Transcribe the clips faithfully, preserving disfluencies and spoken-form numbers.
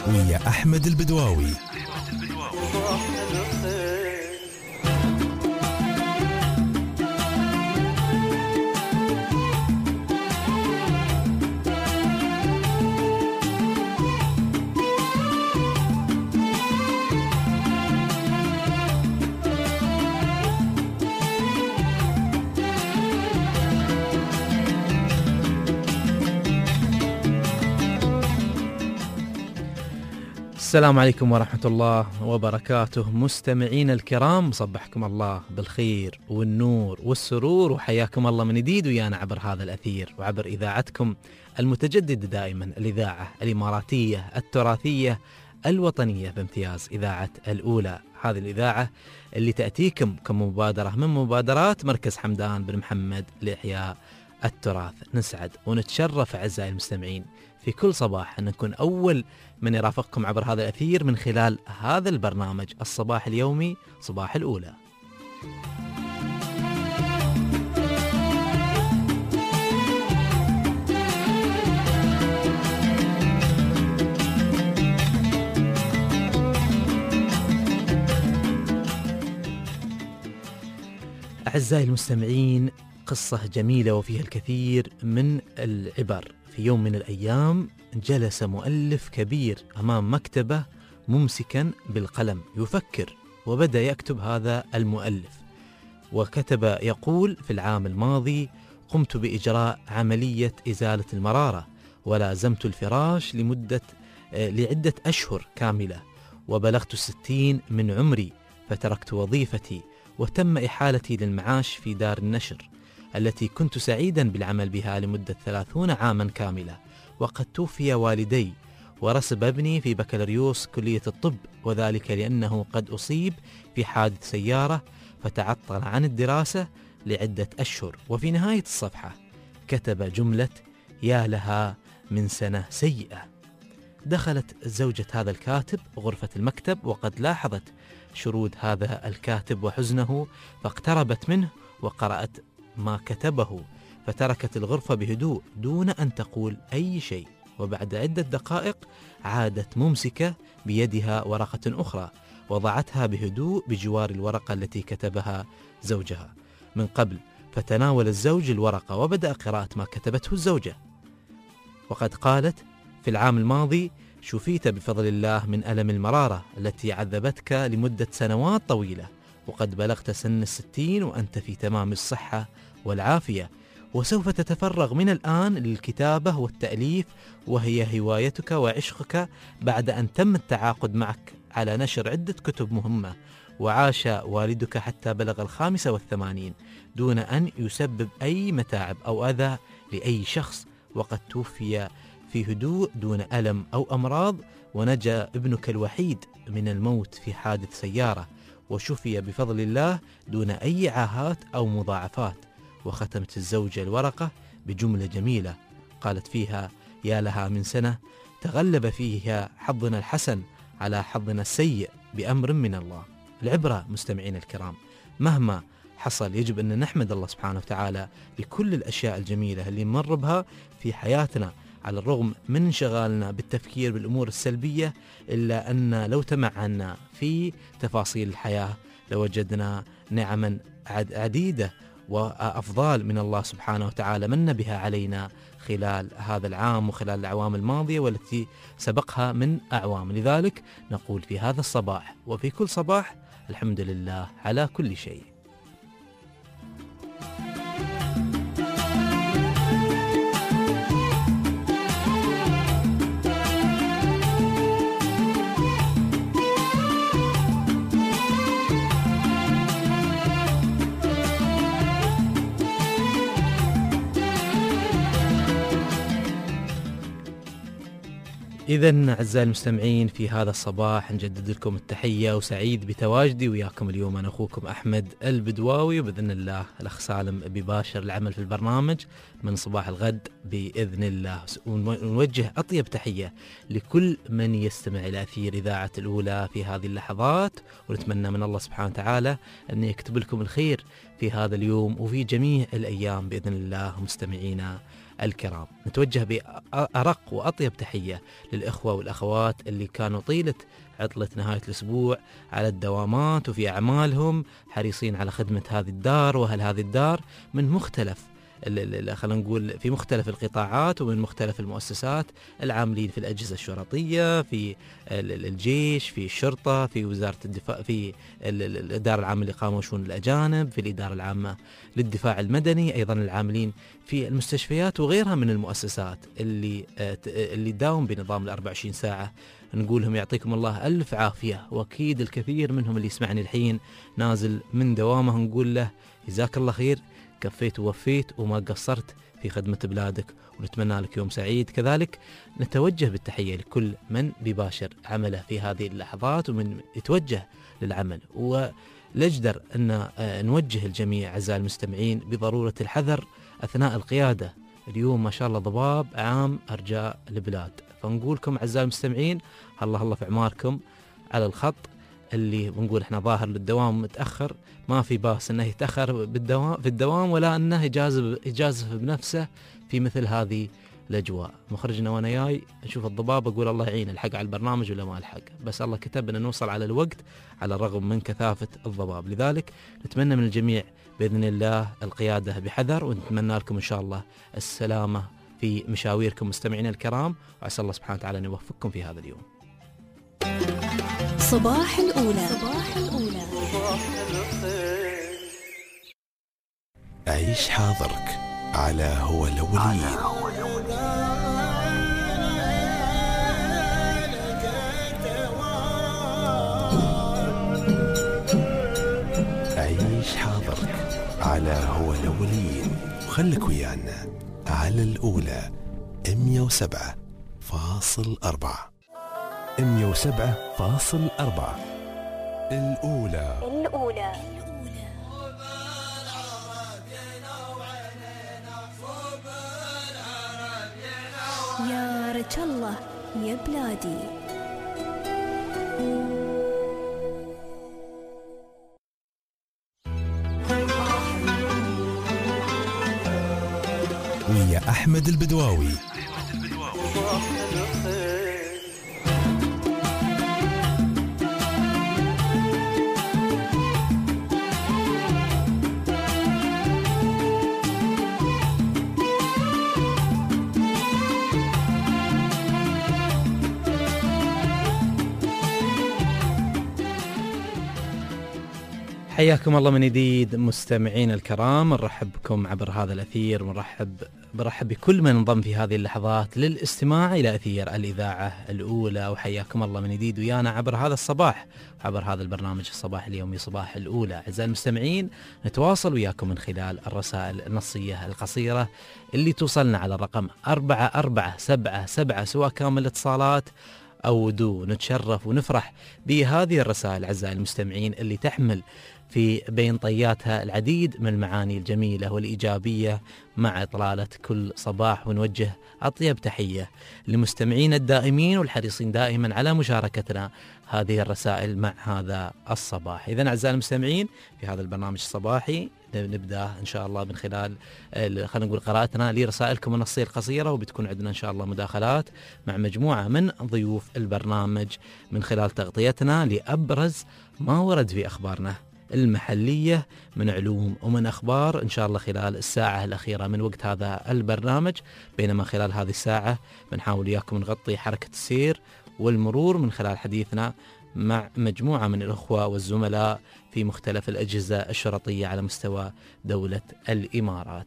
ويا أحمد البدواوي. السلام عليكم ورحمة الله وبركاته. مستمعين الكرام، صبحكم الله بالخير والنور والسرور، وحياكم الله من جديد ويانا عبر هذا الأثير وعبر إذاعتكم المتجددة دائما، الإذاعة الإماراتية التراثية الوطنية بامتياز، إذاعة الأولى. هذه الإذاعة اللي تأتيكم كمبادرة من مبادرات مركز حمدان بن محمد لإحياء التراث. نسعد ونتشرف أعزائي المستمعين في كل صباح أن نكون أول من يرافقكم عبر هذا الأثير من خلال هذا البرنامج الصباح اليومي، صباح الأولى. أعزائي المستمعين، قصة جميلة وفيها الكثير من العبر. في يوم من الأيام جلس مؤلف كبير أمام مكتبه ممسكا بالقلم يفكر، وبدأ يكتب هذا المؤلف وكتب يقول: في العام الماضي قمت بإجراء عملية إزالة المرارة، ولازمت الفراش لمدة لعدة أشهر كاملة، وبلغت الستين من عمري فتركت وظيفتي وتم إحالتي للمعاش في دار النشر التي كنت سعيدا بالعمل بها لمدة ثلاثون عاما كاملة، وقد توفي والدي ورسب ابني في بكالوريوس كلية الطب، وذلك لأنه قد أصيب في حادث سيارة فتعطل عن الدراسة لعدة أشهر. وفي نهاية الصفحة كتب جملة: يا لها من سنة سيئة. دخلت زوجة هذا الكاتب غرفة المكتب وقد لاحظت شرود هذا الكاتب وحزنه، فاقتربت منه وقرأت ما كتبه، فتركت الغرفة بهدوء دون أن تقول أي شيء. وبعد عدة دقائق عادت ممسكة بيدها ورقة أخرى وضعتها بهدوء بجوار الورقة التي كتبها زوجها من قبل، فتناول الزوج الورقة وبدأ قراءة ما كتبته الزوجة، وقد قالت: في العام الماضي شفيت بفضل الله من ألم المرارة التي عذبتك لمدة سنوات طويلة، وقد بلغت سن الستين وأنت في تمام الصحة والعافية، وسوف تتفرغ من الآن للكتابة والتأليف، وهي هوايتك وعشقك، بعد أن تم التعاقد معك على نشر عدة كتب مهمة. وعاش والدك حتى بلغ الخامسة والثمانين دون أن يسبب أي متاعب أو أذى لأي شخص، وقد توفي في هدوء دون ألم أو أمراض، ونجا ابنك الوحيد من الموت في حادث سيارة، وشفي بفضل الله دون أي عاهات أو مضاعفات. وختمت الزوجة الورقة بجملة جميلة قالت فيها: يا لها من سنة تغلب فيها حظنا الحسن على حظنا السيء بأمر من الله. العبرة مستمعين الكرام، مهما حصل يجب أن نحمد الله سبحانه وتعالى لكل الأشياء الجميلة اللي نمر بها في حياتنا، على الرغم من انشغالنا بالتفكير بالأمور السلبية، إلا أن لو تمعنا في تفاصيل الحياة لوجدنا نعما عديدة وأفضال من الله سبحانه وتعالى من بها علينا خلال هذا العام وخلال الأعوام الماضية والتي سبقها من أعوام. لذلك نقول في هذا الصباح وفي كل صباح: الحمد لله على كل شيء. إذن أعزائي المستمعين، في هذا الصباح نجدد لكم التحية، وسعيد بتواجدي وياكم اليوم أنا أخوكم أحمد البدواوي، وبإذن الله الأخ سالم بباشر العمل في البرنامج من صباح الغد بإذن الله. ونوجه أطيب تحية لكل من يستمع إلى أثير إذاعة الأولى في هذه اللحظات، ونتمنى من الله سبحانه وتعالى أن يكتب لكم الخير في هذا اليوم وفي جميع الأيام بإذن الله مستمعينا الكرام. نتوجه بأرق وأطيب تحية للإخوة والأخوات اللي كانوا طيلة عطلة نهاية الأسبوع على الدوامات وفي أعمالهم حريصين على خدمة هذه الدار وأهل هذه الدار من مختلف خلينا نقول في مختلف القطاعات ومن مختلف المؤسسات، العاملين في الأجهزة الشرطية، في الجيش، في الشرطة، في وزارة الدفاع، في الإدارة العامة للإقامة وشؤون الأجانب، في الإدارة العامة للدفاع المدني، أيضا العاملين في المستشفيات وغيرها من المؤسسات اللي اللي تداوم بنظام الأربع وعشرين ساعة. نقول لهم يعطيكم الله ألف عافية، وأكيد الكثير منهم اللي يسمعني الحين نازل من دوامه نقول له جزاك الله خير، كفيت ووفيت وما قصرت في خدمة بلادك، ونتمنى لك يوم سعيد. كذلك نتوجه بالتحية لكل من بيباشر عمله في هذه اللحظات ومن يتوجه للعمل، ولجدر أن نوجه الجميع أعزائي المستمعين بضرورة الحذر أثناء القيادة. اليوم ما شاء الله ضباب عام أرجاء البلاد، فنقولكم أعزائي المستمعين الله الله في عماركم على الخط اللي بنقول احنا ظاهر للدوام متأخر، ما في باس انه يتأخر بالدوام في الدوام ولا انه يجازف يجازف بنفسه في مثل هذه الاجواء. مخرجنا وانا جاي اشوف الضباب اقول الله يعين، الحق على البرنامج ولا ما الحق، بس الله كتب ان نوصل على الوقت على الرغم من كثافة الضباب. لذلك نتمنى من الجميع باذن الله القيادة بحذر، ونتمنى لكم ان شاء الله السلامة في مشاويركم مستمعينا الكرام، وعسى الله سبحانه وتعالى ان يوفقكم في هذا اليوم. صباح الأولى. صباح الأولى. عيش حاضرك على هو الأولين. عيش حاضرك على هو الأولين، وخلك ويانا على الأولى مية وسبعة فاصل أربعة. مية وسبعة فاصل أربعة الأولى. الأولى. يا رجل الله يا بلادي. ويا أحمد البدواوي. حياكم الله من جديد مستمعين الكرام، نرحب بكم عبر هذا الأثير، ونرحب برحب بكل من انضم في هذه اللحظات للاستماع إلى أثير الإذاعة الأولى، وحياكم الله من جديد ويانا عبر هذا الصباح، عبر هذا البرنامج الصباح اليومي صباح الأولى. أعزائي المستمعين نتواصل وياكم من خلال الرسائل النصية القصيرة اللي توصلنا على الرقم أربعة أربعة سبعة سبعة، سواء كان الاتصالات أو دو. نتشرف ونفرح بهذه الرسائل أعزائي المستمعين اللي تحمل في بين طياتها العديد من المعاني الجميلة والإيجابية مع إطلالة كل صباح. ونوجه أطيب تحية لمستمعين الدائمين والحريصين دائما على مشاركتنا هذه الرسائل مع هذا الصباح. إذن أعزائي المستمعين في هذا البرنامج الصباحي نبدأ إن شاء الله من خلال خلينا نقول قراءتنا لرسائلكم النصية القصيرة، وبتكون عندنا إن شاء الله مداخلات مع مجموعة من ضيوف البرنامج من خلال تغطيتنا لأبرز ما ورد في أخبارنا المحلية من علوم ومن أخبار إن شاء الله خلال الساعة الأخيرة من وقت هذا البرنامج. بينما خلال هذه الساعة بنحاول إياكم نغطي حركة السير والمرور من خلال حديثنا مع مجموعة من الأخوة والزملاء في مختلف الأجهزة الشرطية على مستوى دولة الإمارات.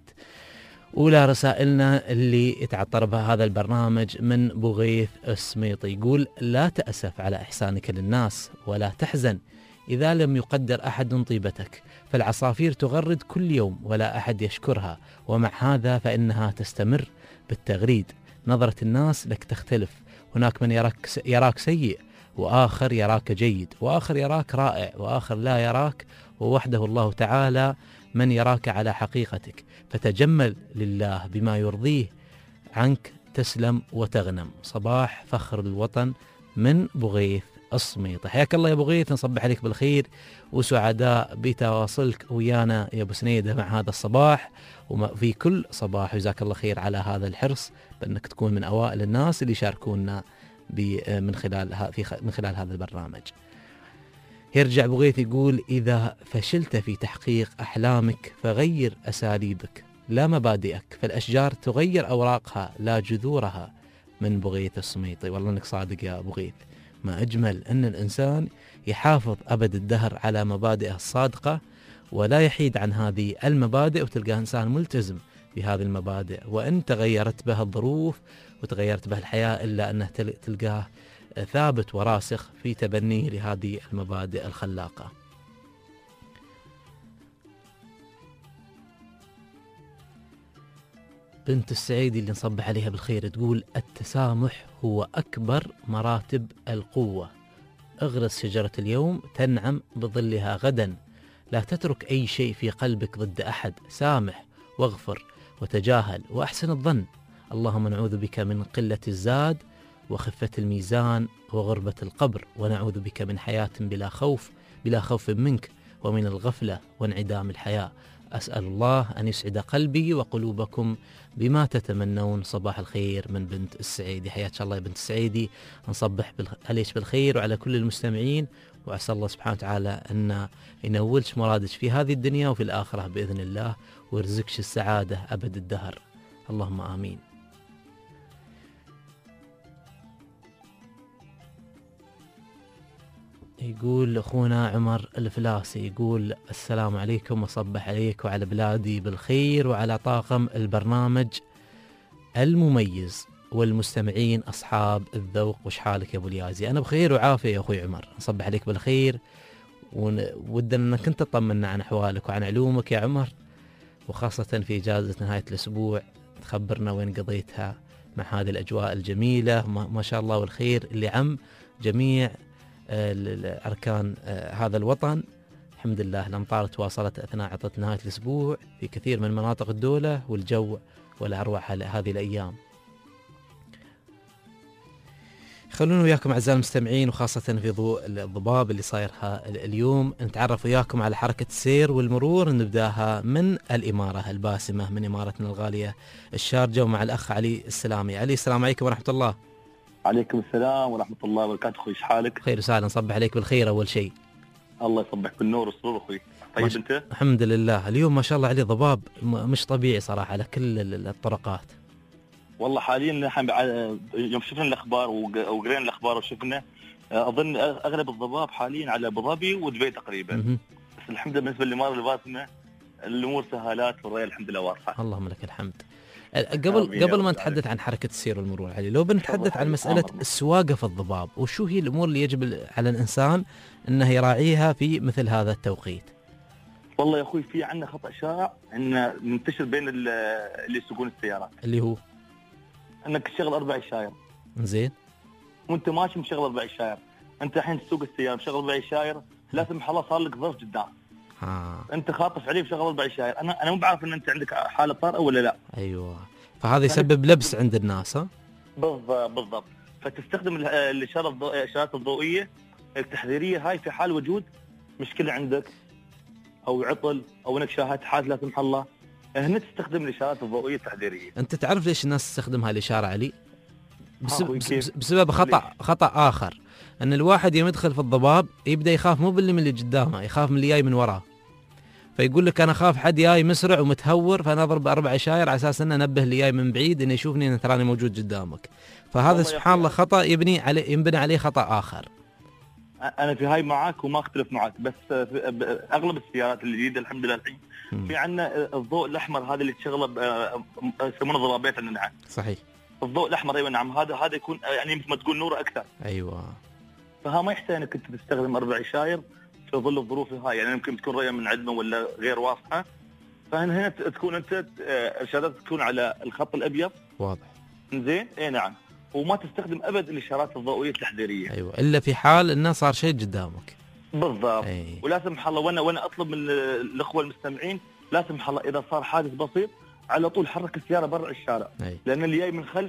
أولى رسائلنا اللي يتعطر بها هذا البرنامج من بغيث السميطي، يقول: لا تأسف على إحسانك للناس ولا تحزن إذا لم يقدر أحد طيبتك، فالعصافير تغرد كل يوم ولا أحد يشكرها، ومع هذا فإنها تستمر بالتغريد. نظرة الناس لك تختلف، هناك من يراك, يراك سيء، وآخر يراك جيد، وآخر يراك رائع، وآخر لا يراك، ووحده الله تعالى من يراك على حقيقتك، فتجمل لله بما يرضيه عنك تسلم وتغنم. صباح فخر الوطن من بغيث السميطي. حياك الله يا ابو غيث، نصبح عليك بالخير وسعداء بتواصلك ويانا يا ابو سنيده مع هذا الصباح وفي كل صباح، وجزاك الله خير على هذا الحرص بانك تكون من اوائل الناس اللي يشاركونا من خلال في من خلال هذا البرنامج. يرجع ابو غيث يقول: اذا فشلت في تحقيق احلامك فغير اساليبك لا مبادئك، فالاشجار تغير اوراقها لا جذورها. من بغيث السميطي. والله انك صادق يا ابو غيث، ما اجمل ان الانسان يحافظ ابد الدهر على مبادئه الصادقه ولا يحيد عن هذه المبادئ، وتلقى انسان ملتزم بهذه المبادئ وان تغيرت به الظروف وتغيرت به الحياه الا انه تلقاه ثابت وراسخ في تبنيه لهذه المبادئ الخلاقه. بنت السعيدي اللي نصبح عليها بالخير تقول: التسامح هو أكبر مراتب القوة، اغرس شجرة اليوم تنعم بظلها غدا، لا تترك أي شيء في قلبك ضد أحد، سامح واغفر وتجاهل وأحسن الظن. اللهم نعوذ بك من قلة الزاد وخفة الميزان وغربة القبر، ونعوذ بك من حياة بلا خوف بلا خوف منك، ومن الغفلة وانعدام الحياة. أسأل الله أن يسعد قلبي وقلوبكم بما تتمنون. صباح الخير من بنت السعيدي. حياك الله يا بنت السعيدي، نصبح عليك بالخير وعلى كل المستمعين، وأسأل الله سبحانه وتعالى أن ينولش مرادك في هذه الدنيا وفي الآخرة بإذن الله، ويرزقش السعادة أبد الدهر، اللهم آمين. يقول أخونا عمر الفلاسي، يقول: السلام عليكم، وصبح عليك وعلى بلادي بالخير وعلى طاقم البرنامج المميز والمستمعين أصحاب الذوق. وش حالك يا أبو اليازي؟ أنا بخير وعافية يا أخوي عمر، نصبح عليك بالخير، ودنا أنك أنت تطمنا عن أحوالك وعن علومك يا عمر، وخاصة في إجازة نهاية الأسبوع تخبرنا وين قضيتها مع هذه الأجواء الجميلة ما شاء الله والخير اللي عم جميع أركان هذا الوطن. الحمد لله الأمطار تواصلت أثناء عطلة نهاية الأسبوع في كثير من مناطق الدولة، والجو والأروع هذه الأيام. خلونا وياكم أعزائي المستمعين، وخاصة في ضوء الضباب اللي صايرها اليوم، نتعرف وياكم على حركة السير والمرور. نبداها من الإمارة الباسمة، من إمارتنا الغالية الشارجة، ومع الأخ علي السلامي. علي، السلام عليكم ورحمة الله. عليكم السلام ورحمة الله وبركاته. أخوي، إيش حالك؟ خير وسهلا، نصبح عليك بالخير أول شيء. الله يصبح بالنور والسرور أخوي. طيب أنت؟ الحمد لله. اليوم ما شاء الله عليه ضباب مش طبيعي صراحة على كل الطرقات. والله حاليا نحن يوم شفنا الأخبار وقرينا الأخبار وشفنا، أظن أغلب الضباب حاليا على أبو ظبي ودبي تقريبا. م- بس الحمد لله بالنسبة للإمارة الباسمة الأمور سهالات والرأي الحمد لله واضحة. اللهم لك الحمد. قبل قبل ما نتحدث عن حركة السير والمرور علي، لو بنتحدث عن مسألة السواقة في الضباب، وشو هي الأمور اللي يجب على الإنسان أنه يراعيها في مثل هذا التوقيت؟ والله يا أخوي في عندنا خطأ شائع إنه منتشر بين اللي يسوقون السيارات، اللي هو أنك تشغل أربع عشاير. زين. وأنت ماشي مشغل أربع عشاير، أنت الحين تسوق السيارة مشغل أربع عشاير، لا سمح الله صار لك ظرف قدام. آه. انت خاطف عليه بشغل اربع عشاير، انا انا مو بعرف ان انت عندك حاله طارئه ولا لا. ايوه، فهذا يسبب لبس عند الناس. ها بالضبط بالضبط. فتستخدم الاشارات الضوئيه التحذيريه هاي في حال وجود مشكله عندك او عطل او انك شاهدت حادث لا سمح الله، هنا تستخدم الاشارات الضوئيه التحذيريه. انت تعرف ليش الناس تستخدم هاي الاشاره علي؟ بسبب, بسبب خطا خطا اخر، ان الواحد يوم يدخل في الضباب يبدا يخاف مو باللي من اللي قدامه، يخاف من اللي جاي من وراه، فيقول لك انا خاف حد جاي مسرع ومتهور فانا اضرب اربع عشاير على اساس انه انبه اللي جاي من بعيد انه يشوفني ان تراني موجود قدامك. فهذا سبحان الله خطا يبني عليه ينبني عليه خطا اخر. انا في هاي معاك وما اختلف معاك، بس اغلب السيارات الجديده الحمد لله الحين في عندنا الضوء الاحمر هذا اللي تشغله يسمونه ضبابات عندنا. نعم صحيح، الضوء الاحمر. ايوه نعم، هذا هذا يكون يعني مثل ما تقول نوره اكثر. ايوه، فها ما يحتاج انك انت تستخدم اربع عشاير في ظل الظروف هاي، يعني يمكن تكون رؤيه من عدمه ولا غير واضحه، فهنا هنا تكون انت ارشادات تكون على الخط الابيض واضح. زين، اي نعم، وما تستخدم ابد الاشارات الضوئيه التحذيريه. ايوه، الا في حال انه صار شيء قدامك. بالضبط. أي. ولا سمح الله، وانا وانا اطلب من الاخوه المستمعين لا سمح الله اذا صار حادث بسيط على طول حرك السياره برا الشارع. أي. لان اللي جاي من خلف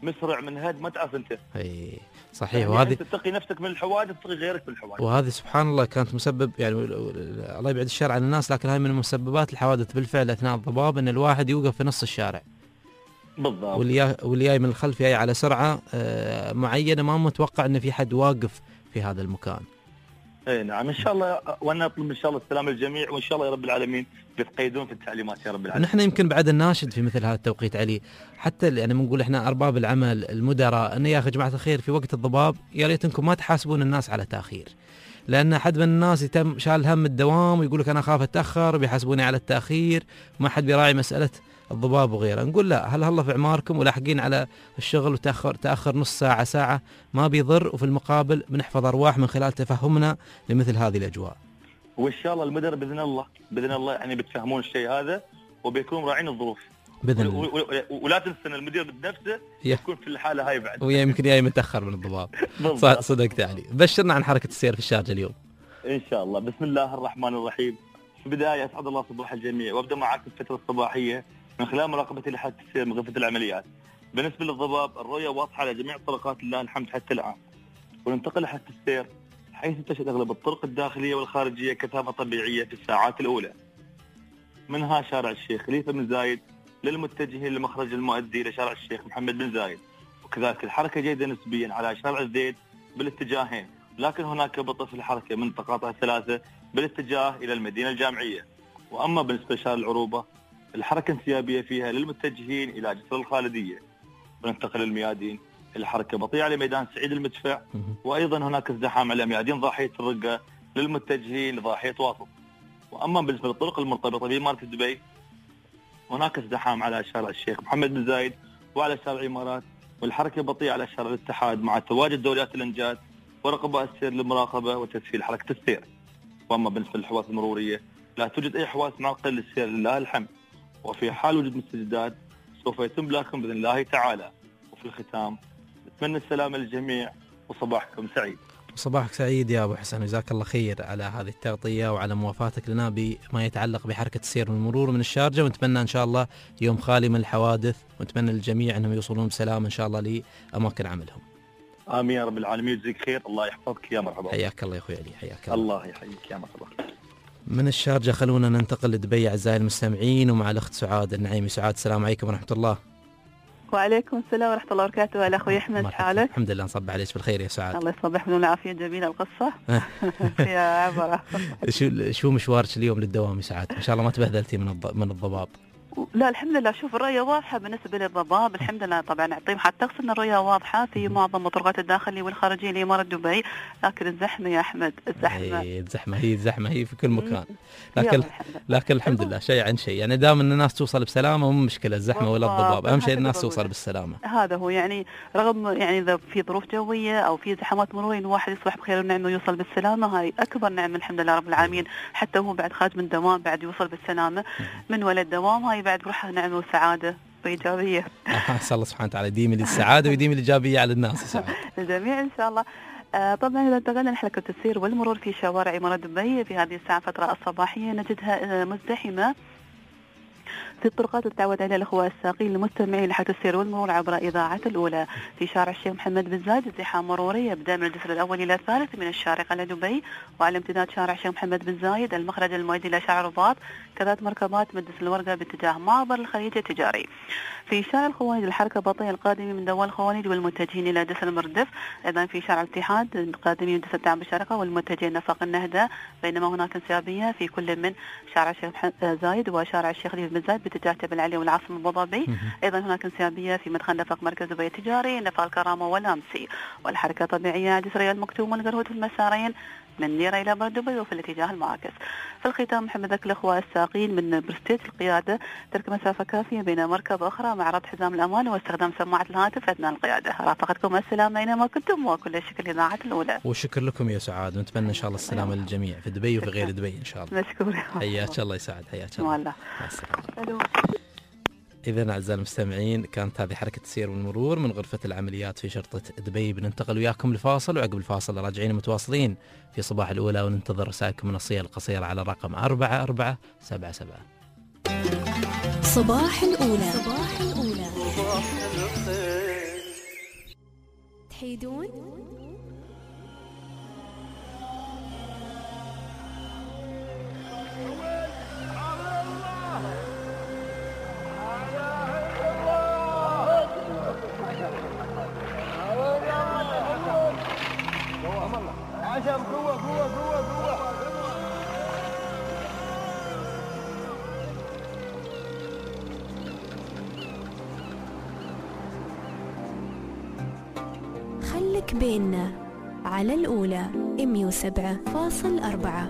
مسرع من هد ما تعرف انت. اي صحيح. يعني وهذه تتقي نفسك من الحوادث تتقي غيرك من الحوادث. وهذه سبحان الله كانت مسبب، يعني الله يبعد الشر عن الناس، لكن هاي من مسببات الحوادث بالفعل اثناء الضباب، ان الواحد يوقف في نص الشارع بالضبط، واللي واللي جاي من الخلف جاي على سرعه معينه، ما متوقع ان في حد واقف في هذا المكان. اي نعم. ان شاء الله، وانا اطلب ان شاء الله السلام للجميع، وان شاء الله يا رب العالمين بيتقيدون في التعليمات يا رب العالمين. نحن يمكن بعد الناشد في مثل هذا التوقيت علي، حتى يعني بنقول احنا ارباب العمل المدراء، ان يا اخي جماعه الخير في وقت الضباب يا ريت انكم ما تحاسبون الناس على تاخير، لان حد من الناس يتم شال هم الدوام ويقول لك انا اخاف اتاخر وبيحاسبوني على التاخير، ما حد بيراعي مساله الضباب وغيره. نقول لا، هل هلا في اعماركم ولاحقين على الشغل، وتاخر تاخر نص ساعه ساعه ما بيضر، وفي المقابل بنحفظ ارواح من خلال تفهمنا لمثل هذه الاجواء. وان شاء الله المدراء باذن الله باذن الله يعني بتفهمون الشيء هذا وبيكون راعين الظروف باذن الله. و- و- ولا تنسى ان المدير بنفسه يكون في الحاله هاي بعد، ويمكن جاي متاخر من الضباب. صدقت علي. بشرنا عن حركه السير في الشارجه اليوم. ان شاء الله. بسم الله الرحمن الرحيم. في البدايه اسعد الله صباح الجميع، وابدا معك الفتره الصباحيه من خلال مراقبتي لحادث السير من غرفه العمليات. بالنسبه للضباب الرؤيه واضحه على جميع طرقات لله الحمد حتى الان. وننتقل لحادث السير حيث تشهد اغلب الطرق الداخليه والخارجيه كثافه طبيعيه في الساعات الاولى، منها شارع الشيخ خليفه بن زايد للمتجهين لمخرج المؤدي الى شارع الشيخ محمد بن زايد، وكذلك الحركه جيده نسبيا على شارع الزيد بالاتجاهين، لكن هناك بطء في الحركه من تقاطع ثلاثه بالاتجاه الى المدينه الجامعيه. واما بالنسبه لشارع العروبه الحركه انسيابيه فيها للمتجهين الى جسر الخالديه. وننتقل للميادين، الحركه بطيئه على ميدان سعيد المدفع، وايضا هناك ازدحام على ميادين ضاحيه الرقه للمتجهين لضاحيه واسط. واما بالنسبه للطرق المرتبطه باماره دبي هناك ازدحام على شارع الشيخ محمد بن زايد وعلى شارع الامارات، والحركه بطيئه على شارع الاتحاد مع تواجد دوريات الانجاز ورقباء السير للمراقبه وتسهيل حركه السير. واما بالنسبه للحواس المروريه لا توجد اي حواس معقله للسير لله الحمد، وفي حال وجود مستجدات سوف يتم بلاغكم باذن الله تعالى. وفي الختام نتمنى السلامه للجميع وصباحكم سعيد. صباحك سعيد يا ابو حسن، جزاك الله خير على هذه التغطيه وعلى موافاتك لنا بما يتعلق بحركه السير والمرور من الشارجه، ونتمنى ان شاء الله يوم خالي من الحوادث، ونتمنى للجميع انهم يوصلون بسلام ان شاء الله لاماكن عملهم. امين يا رب العالمين، يجزيك خير، الله يحفظك يا مرحبا. حياك الله يا اخوي علي، حياك الله. الله يحييك يا مرحبا. من الشارجه خلونا ننتقل لدبي اعزائي المستمعين، ومع الاخت سعاد النعيمي. سعاد السلام عليكم ورحمه الله. وعليكم السلام ورحمة الله وبركاته. هلا أخوي أحمد، حالك؟ الحمد لله، نصب عليك بالخير يا سعاد. الله يصبح بدون العافية. جميلة القصة يا عبرة. شو شو مشوارك اليوم للدوام يا سعاد؟ إن شاء الله ما تبهدلتي من من الضباب. لا الحمد لله. شوف الرؤية واضحة بالنسبة للضباب الحمد لله. طبعا نعطيهم حتى تقصد ان الرؤية واضحة في معظم الطرقات الداخلية والخارجية لإمارة دبي، لكن الزحمة يا أحمد الزحمة. هي الزحمة هي الزحمة هي في كل مكان. لكن لكن الحمد لله شيء عن شيء، يعني دام ان الناس توصل بسلامة مو مشكلة الزحمة ولا الضباب، أهم شيء الناس توصل بالسلامة. هذا هو يعني رغم يعني إذا في ظروف جوية أو في زحمات مرورية إنه واحد يصبح بخير ونعمة ويوصل بالسلامة، هاي أكبر نعمة الحمد لله رب العالمين. حتى هو بعد خارج من دوام بعد يوصل بالسلامة من ولد دوام، هاي بعد بروحها نعمة وسعادة وإيجابية. أسأل الله سبحانه وتعالى يديم لي السعادة ويديم الإيجابية على الناس يا سعاد. الجميع إن شاء الله. آه طبعا إذا انتقلنا لحركة السير والمرور في شوارع إمارة دبي في هذه الساعة فترة الصباحية نجدها آه مزدحمة في الطرقات اللي تعود عليها الأخوة الساقين المستمعين لحركة السير والمرور عبر إذاعة الأولى. في شارع الشيخ محمد بن زايد ازدحام مروري يبدأ من الجسر الأول إلى الثالث من الشارقة إلى دبي، وعلى امتداد شارع الشيخ محمد بن زايد المخرج المؤدي إلى شارع الرباط، كذلك مركبات مدرسة الورقة باتجاه معبر الخليج التجاري. في شارع الخوانيج الحركة بطيئة القادمين من دوال الخوانيج والمتجهين إلى جسر المردف. أيضا في شارع الاتحاد القادمين من جسر الدعم بالشارقة والمتجهين نفق النهدة، بينما هناك انسيابية في كل من شارع الشيخ زايد وشارع الشيخ خليفة بن زايد باتجاه جبل علي والعاصمة أبو ظبي. أيضا هناك انسيابية في مدخل نفق مركز دبي التجاري نفق الكرامة والأمسي، والحركة طبيعية على جسر المكتوم والقرهوت في المسارين من نيرة إلى بر دبي وفي الاتجاه المعاكس. في الختام محمد ذكر الأخوة الساقين من برستيج القيادة ترك مسافة كافية بين مركبة أخرى مع ربط حزام الأمان واستخدام سماعة الهاتف أثناء القيادة. رافقتكم السلامة أينما كنتم وكل شكر إذاعة الأولى. وشكر لكم يا سعاد، ونتمنى إن شاء الله السلامة للجميع في دبي وفي غير دبي إن شاء الله. مشكور. حياك الله يا سعاد، حياك الله. مع السلامة. إذن أعزائي المستمعين كانت هذه حركة السير والمرور من غرفة العمليات في شرطة دبي. بننتقل وياكم لفاصل، وعقب الفاصل راجعين متواصلين في صباح الأولى، وننتظر رسائلكم النصية القصيرة على الرقم أربعة أربعة سبعة سبعة. صباح الأولى. صباح الأولى. تحيدون؟ خلك بيننا على الأولى مية وسبعة فاصل أربعة.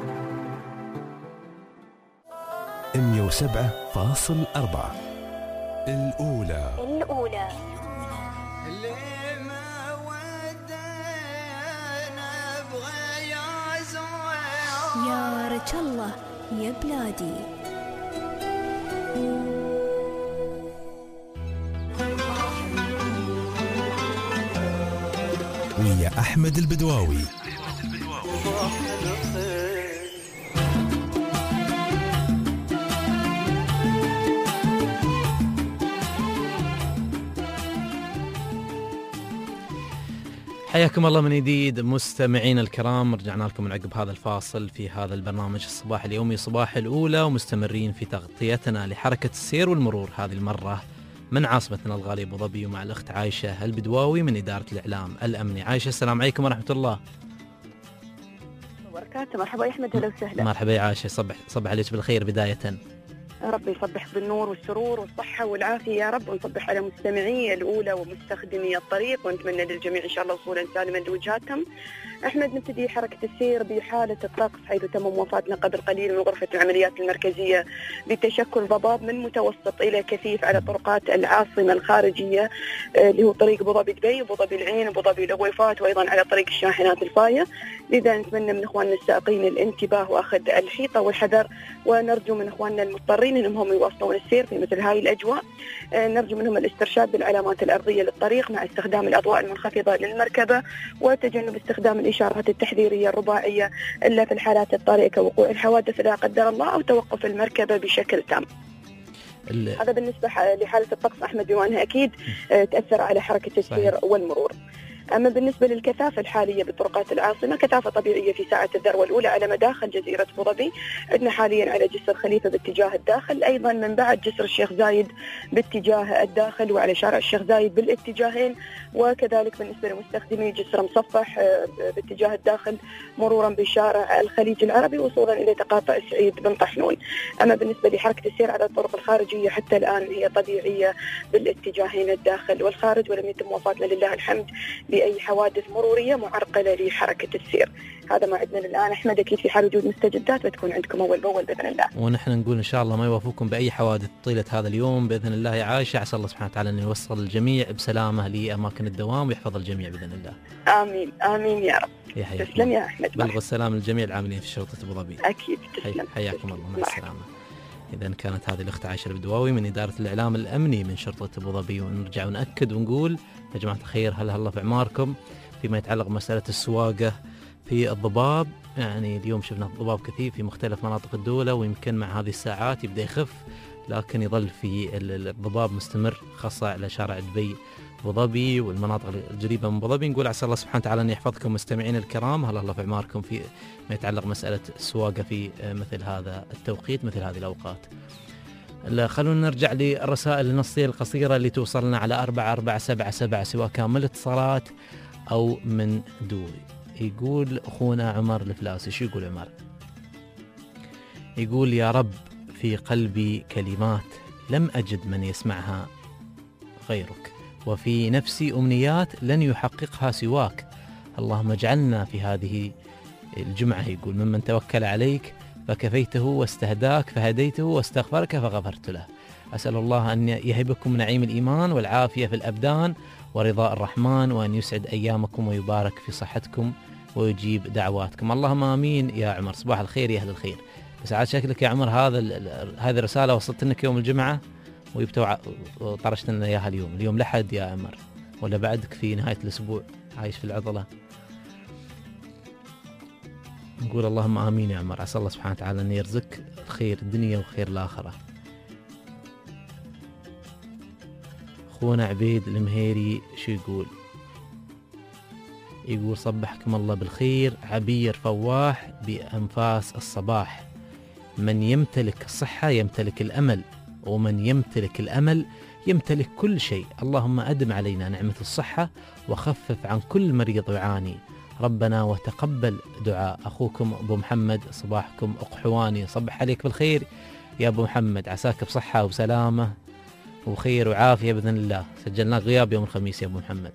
مية وسبعة فاصل أربعة الأولى. الأولى يا رج الله يا بلادي. ويا أحمد البدواوي. حياكم الله من جديد مستمعين الكرام، رجعنا لكم من عقب هذا الفاصل في هذا البرنامج الصباح اليومي صباح الأولى، ومستمرين في تغطيتنا لحركة السير والمرور، هذه المرة من عاصمتنا الغالية أبو ظبي، ومع الأخت عايشة البدواوي من إدارة الإعلام الأمني. عايشة السلام عليكم ورحمة الله وبركاته. مرحبا يا أحمد، أهلا وسهلا. مرحبا يا عايشة، صبح صبح عليك بالخير بداية. ربي يصبح بالنور والسرور والصحة والعافية يا رب، ونصبح على مستمعي الأولى ومستخدمي الطريق، ونتمنى للجميع إن شاء الله وصولا سالما لوجهاتهم. أحمد، نبتدي حركة السير بحالة الطقس، حيث تم موافاتنا قبل قليل من غرفة العمليات المركزية بتشكل ضباب من متوسط إلى كثيف على طرقات العاصمة الخارجية، اللي هو طريق أبو ظبي دبي وأبو ظبي العين وأبو ظبي العويفات، وأيضا على طريق الشاحنات الفاية. لذا نتمنى من إخواننا السائقين الانتباه وأخذ الحيطة والحذر، ونرجو من إخواننا المضطرين أنهم يواصلون السير في مثل هاي الأجواء. نرجو منهم الاسترشاد بالعلامات الأرضية للطريق مع استخدام الأضواء المنخفضة للمركبة، وتجنب استخدام الإشارات التحذيرية الرباعية إلا في الحالات الطارئة كوقوع الحوادث لا قدر الله أو توقف المركبة بشكل تام. هذا بالنسبة لحالة الطقس أحمد، بما أنها أكيد تأثر على حركة السير والمرور. أما بالنسبة للكثافة الحالية بطرقات العاصمة، كثافة طبيعية في ساعة الذروة الأولى على مداخل جزيرة أبو ظبي، عندنا حاليا على جسر خليفة باتجاه الداخل، أيضا من بعد جسر الشيخ زايد باتجاه الداخل، وعلى شارع الشيخ زايد بالاتجاهين، وكذلك بالنسبة لمستخدمي جسر مصفح باتجاه الداخل مرورا بشارع الخليج العربي وصولا إلى تقاطع سعيد بن طحنون. أما بالنسبة لحركة السير على الطرق الخارجية حتى الآن هي طبيعية بالاتجاهين الداخل والخارج، ولم يتم وفاتنا لله الحمد بأي حوادث مرورية معرقلة لحركة السير. هذا ما عندنا الآن أحمد، أكيد في حال وجود مستجدات بتكون عندكم أول بأول بإذن الله. ونحن نقول إن شاء الله ما يوافقكم بأي حوادث طيلة هذا اليوم بإذن الله يا عائشة. عسى الله سبحانه وتعالى أن يوصل الجميع بسلامة لأماكن الدوام ويحفظ الجميع بإذن الله. آمين آمين يا رب. يا تسلم يا أحمد. بلغ السلام للجميع العاملين في شرطة أبو ظبي. أكيد تسلم. حياكم الله، مع السلامة. إذا كانت هذه الأخت عائشة البدواوي من إدارة الإعلام الأمني من شرطة أبو ظبي. ونرجع ونأكد ونقول يا جماعة الخير، هلا هلا في أعماركم فيما يتعلق بمسألة السواقة في الضباب. يعني اليوم شفنا الضباب كثير في مختلف مناطق الدولة، ويمكن مع هذه الساعات يبدأ يخف، لكن يظل في الضباب مستمر، خاصة على شارع دبي أبو ظبي والمناطق القريبة من أبو ظبي. نقول عسى الله سبحانه وتعالى أن يحفظكم مستمعين الكرام، هلا الله في أعماركم في ما يتعلق مسألة السواقة في مثل هذا التوقيت مثل هذه الأوقات. خلونا نرجع للرسائل النصية القصيرة اللي توصلنا على أربعة أربعة سبعة سبعة، سواء كان من اتصالات أو من دوري. يقول أخونا عمر الفلاسي، شو يقول عمر؟ يقول يا رب في قلبي كلمات لم أجد من يسمعها غيرك، وفي نفسي أمنيات لن يحققها سواك، اللهم اجعلنا في هذه الجمعة يقول ممن توكل عليك فكفيته واستهداك فهديته واستغفرك فغفرت له. أسأل الله أن يهبكم نعيم الإيمان والعافية في الأبدان ورضاء الرحمن، وأن يسعد أيامكم ويبارك في صحتكم ويجيب دعواتكم. اللهم آمين يا عمر. صباح الخير يا أهل الخير. بس عاد شكلك يا عمر هذا هذه الرسالة وصلت لك يوم الجمعة ويبتوا طرشت لنا إياها اليوم. اليوم لحد يا عمر ولا بعدك في نهاية الأسبوع عايش في العضلة؟ نقول اللهم آمين يا عمر. عسى الله سبحانه وتعالى أن يرزقك خير الدنيا وخير الآخرة. أخونا عبيد المهيري شو يقول؟ يقول صبحكم الله بالخير. عبير فواح بأنفاس الصباح: من يمتلك الصحة يمتلك الأمل، ومن يمتلك الأمل يمتلك كل شيء. اللهم أدم علينا نعمة الصحة وخفف عن كل مريض يعاني ربنا وتقبل دعاء. أخوكم أبو محمد، صباحكم أقحواني. صبح عليك بالخير يا أبو محمد، عساك بصحة وسلامة وخير وعافية بإذن الله. سجلناك غياب يوم الخميس يا أبو محمد.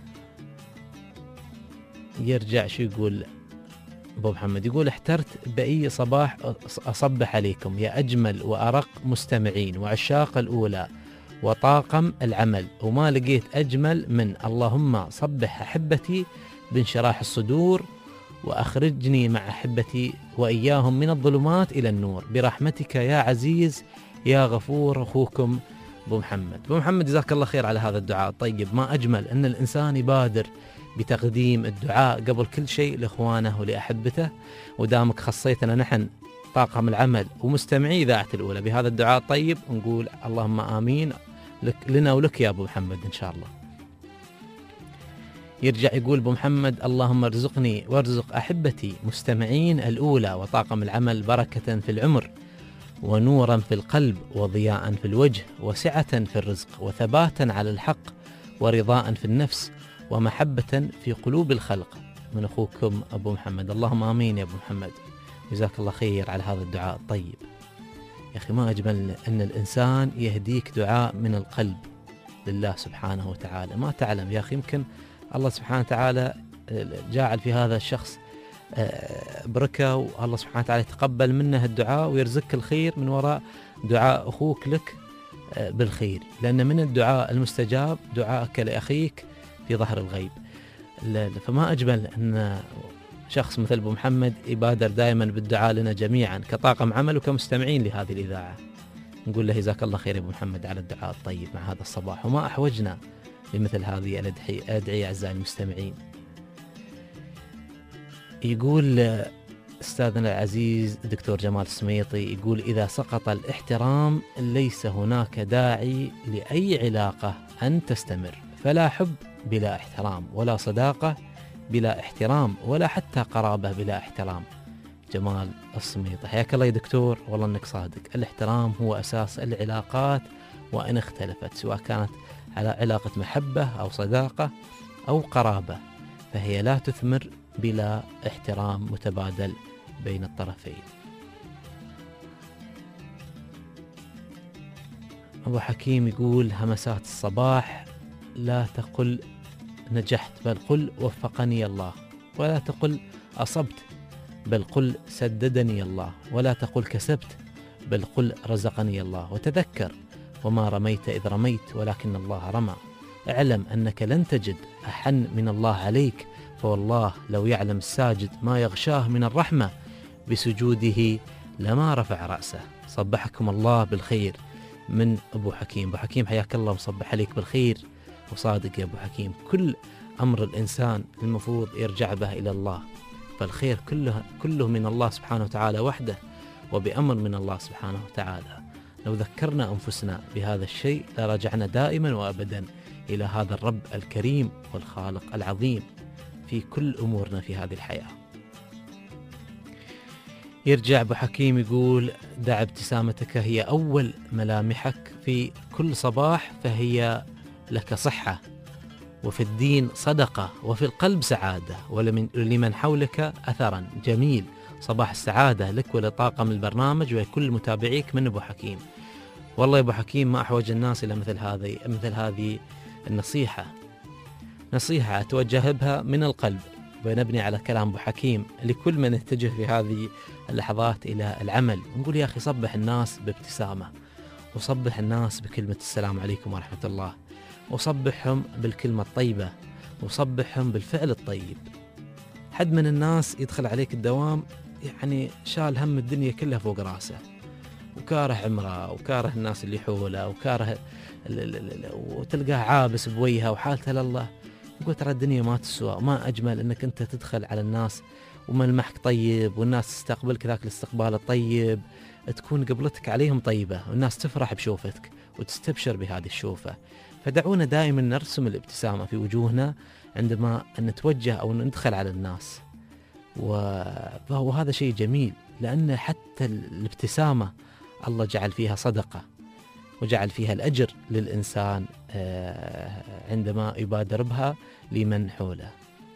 يرجع شو يقول أبو محمد؟ يقول احترت بأي صباح أصبح عليكم يا أجمل وأرق مستمعين وعشاق الأولى وطاقم العمل، وما لقيت أجمل من اللهم صبح أحبتي بانشراح الصدور وأخرجني مع أحبتي وإياهم من الظلمات إلى النور برحمتك يا عزيز يا غفور. أخوكم أبو محمد. أبو محمد جزاك الله خير على هذا الدعاء الطيب. ما أجمل أن الإنسان يبادر بتقديم الدعاء قبل كل شيء لإخوانه ولأحبته، ودامك خصيتنا نحن طاقم العمل ومستمعي إذاعة الأولى بهذا الدعاء الطيب، نقول اللهم آمين لك لنا ولك يا أبو محمد إن شاء الله. يرجع يقول أبو محمد: اللهم ارزقني وارزق أحبتي مستمعين الأولى وطاقم العمل بركة في العمر ونورا في القلب وضياء في الوجه وسعة في الرزق وثباتا على الحق ورضاء في النفس ومحبة في قلوب الخلق. من أخوكم أبو محمد. اللهم آمين يا أبو محمد، جزاك الله خير على هذا الدعاء الطيب. يا أخي ما أجمل أن الإنسان يهديك دعاء من القلب لله سبحانه وتعالى. ما تعلم يا أخي، يمكن الله سبحانه وتعالى جاعل في هذا الشخص بركة، والله سبحانه وتعالى يتقبل منه الدعاء ويرزقك الخير من وراء دعاء أخوك لك بالخير، لأن من الدعاء المستجاب دعاءك لأخيك في ظهر الغيب. فما أجمل أن شخص مثل أبو محمد يبادر دائما بالدعاء لنا جميعا كطاقم عمل وكمستمعين لهذه الإذاعة. نقول له جزاك الله خير يا أبو محمد على الدعاء الطيب مع هذا الصباح، وما أحوجنا لمثل هذه الأدعية أعزائي المستمعين. يقول أستاذنا العزيز دكتور جمال السميطي، يقول: إذا سقط الاحترام ليس هناك داعي لأي علاقة أن تستمر، فلا حب بلا احترام، ولا صداقة بلا احترام، ولا حتى قرابة بلا احترام. جمال السميطي. حياك الله يا دكتور، والله أنك صادق. الاحترام هو أساس العلاقات، وإن اختلفت سواء كانت على علاقة محبة أو صداقة أو قرابة، فهي لا تثمر بلا احترام متبادل بين الطرفين. أبو حكيم يقول: همسات الصباح، لا تقل نجحت بل قل وفقني الله، ولا تقل أصبت بل قل سددني الله، ولا تقل كسبت بل قل رزقني الله، وتذكر وما رميت إذ رميت ولكن الله رمى. اعلم أنك لن تجد أحن من الله عليك، فوالله لو يعلم الساجد ما يغشاه من الرحمة بسجوده لما رفع رأسه. صبحكم الله بالخير من أبو حكيم. أبو حكيم حياك الله وصبح عليك بالخير، وصادق يا أبو حكيم، كل أمر الإنسان المفروض يرجع به إلى الله، فالخير كله, كله من الله سبحانه وتعالى وحده وبأمر من الله سبحانه وتعالى. لو ذكرنا أنفسنا بهذا الشيء لرجعنا دائما وأبدا إلى هذا الرب الكريم والخالق العظيم في كل أمورنا في هذه الحياة. يرجع أبو حكيم يقول: دع ابتسامتك هي أول ملامحك في كل صباح، فهي لك صحة، وفي الدين صدقة، وفي القلب سعادة، ولمن حولك أثرا جميل. صباح السعادة لك ولطاقم البرنامج ولكل متابعيك من أبو حكيم. والله يا أبو حكيم ما أحوج الناس إلى مثل هذه مثل هذه النصيحة، نصيحة أتوجه بها من القلب، ونبني على كلام أبو حكيم لكل من يتجه في هذه اللحظات إلى العمل. نقول يا أخي صبح الناس بابتسامة، وصبح الناس بكلمة السلام عليكم ورحمة الله، وصبحهم بالكلمة الطيبة، وصبحهم بالفعل الطيب. حد من الناس يدخل عليك الدوام يعني شال هم الدنيا كلها فوق راسه، وكاره عمره، وكاره الناس اللي حوله، وكاره وتلقاه عابس بوجهه وحالته لله. يقول ترى الدنيا ما تسوى، ما أجمل أنك أنت تدخل على الناس وملمحك طيب، والناس تستقبلك ذاك الاستقبال الطيب، تكون قبلتك عليهم طيبة، والناس تفرح بشوفتك وتستبشر بهذه الشوفة. فدعونا دائما نرسم الابتسامة في وجوهنا عندما نتوجه أو ندخل على الناس، وهو هذا شيء جميل، لأن حتى الابتسامة الله جعل فيها صدقة وجعل فيها الأجر للإنسان عندما يبادر بها لمن حوله.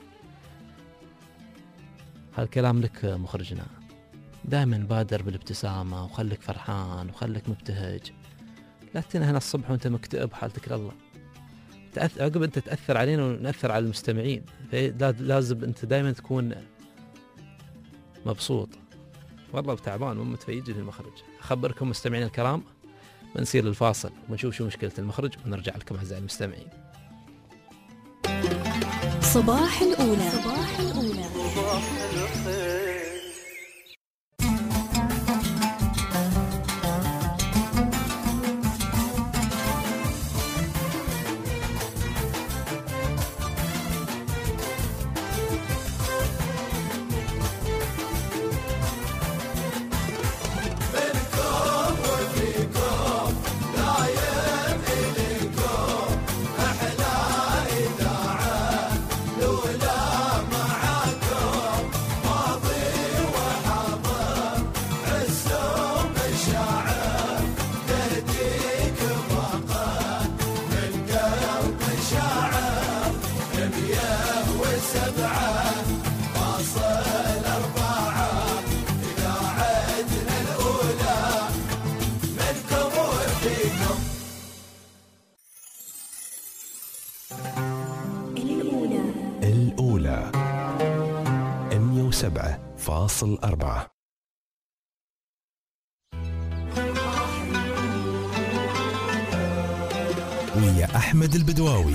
هذا الكلام لك مخرجنا، دائما بادر بالابتسامة وخليك فرحان وخليك مبتهج، لا تنهنا الصبح وانت مكتئب حالتك لله. تأثر عقب انت تأثر علينا ونأثر على المستمعين، لازم انت دائما تكون مبسوط. والله تعبان ومتفيج في المخرج. أخبركم مستمعين الكرام، بنصير للفاصل ونشوف شو مشكلة المخرج ونرجع لكم أعزائي المستمعين. صباح الأولى. صباح الأولى. الأولى مئة وسبعة فاصل أربعة. ويا أحمد البدواوي.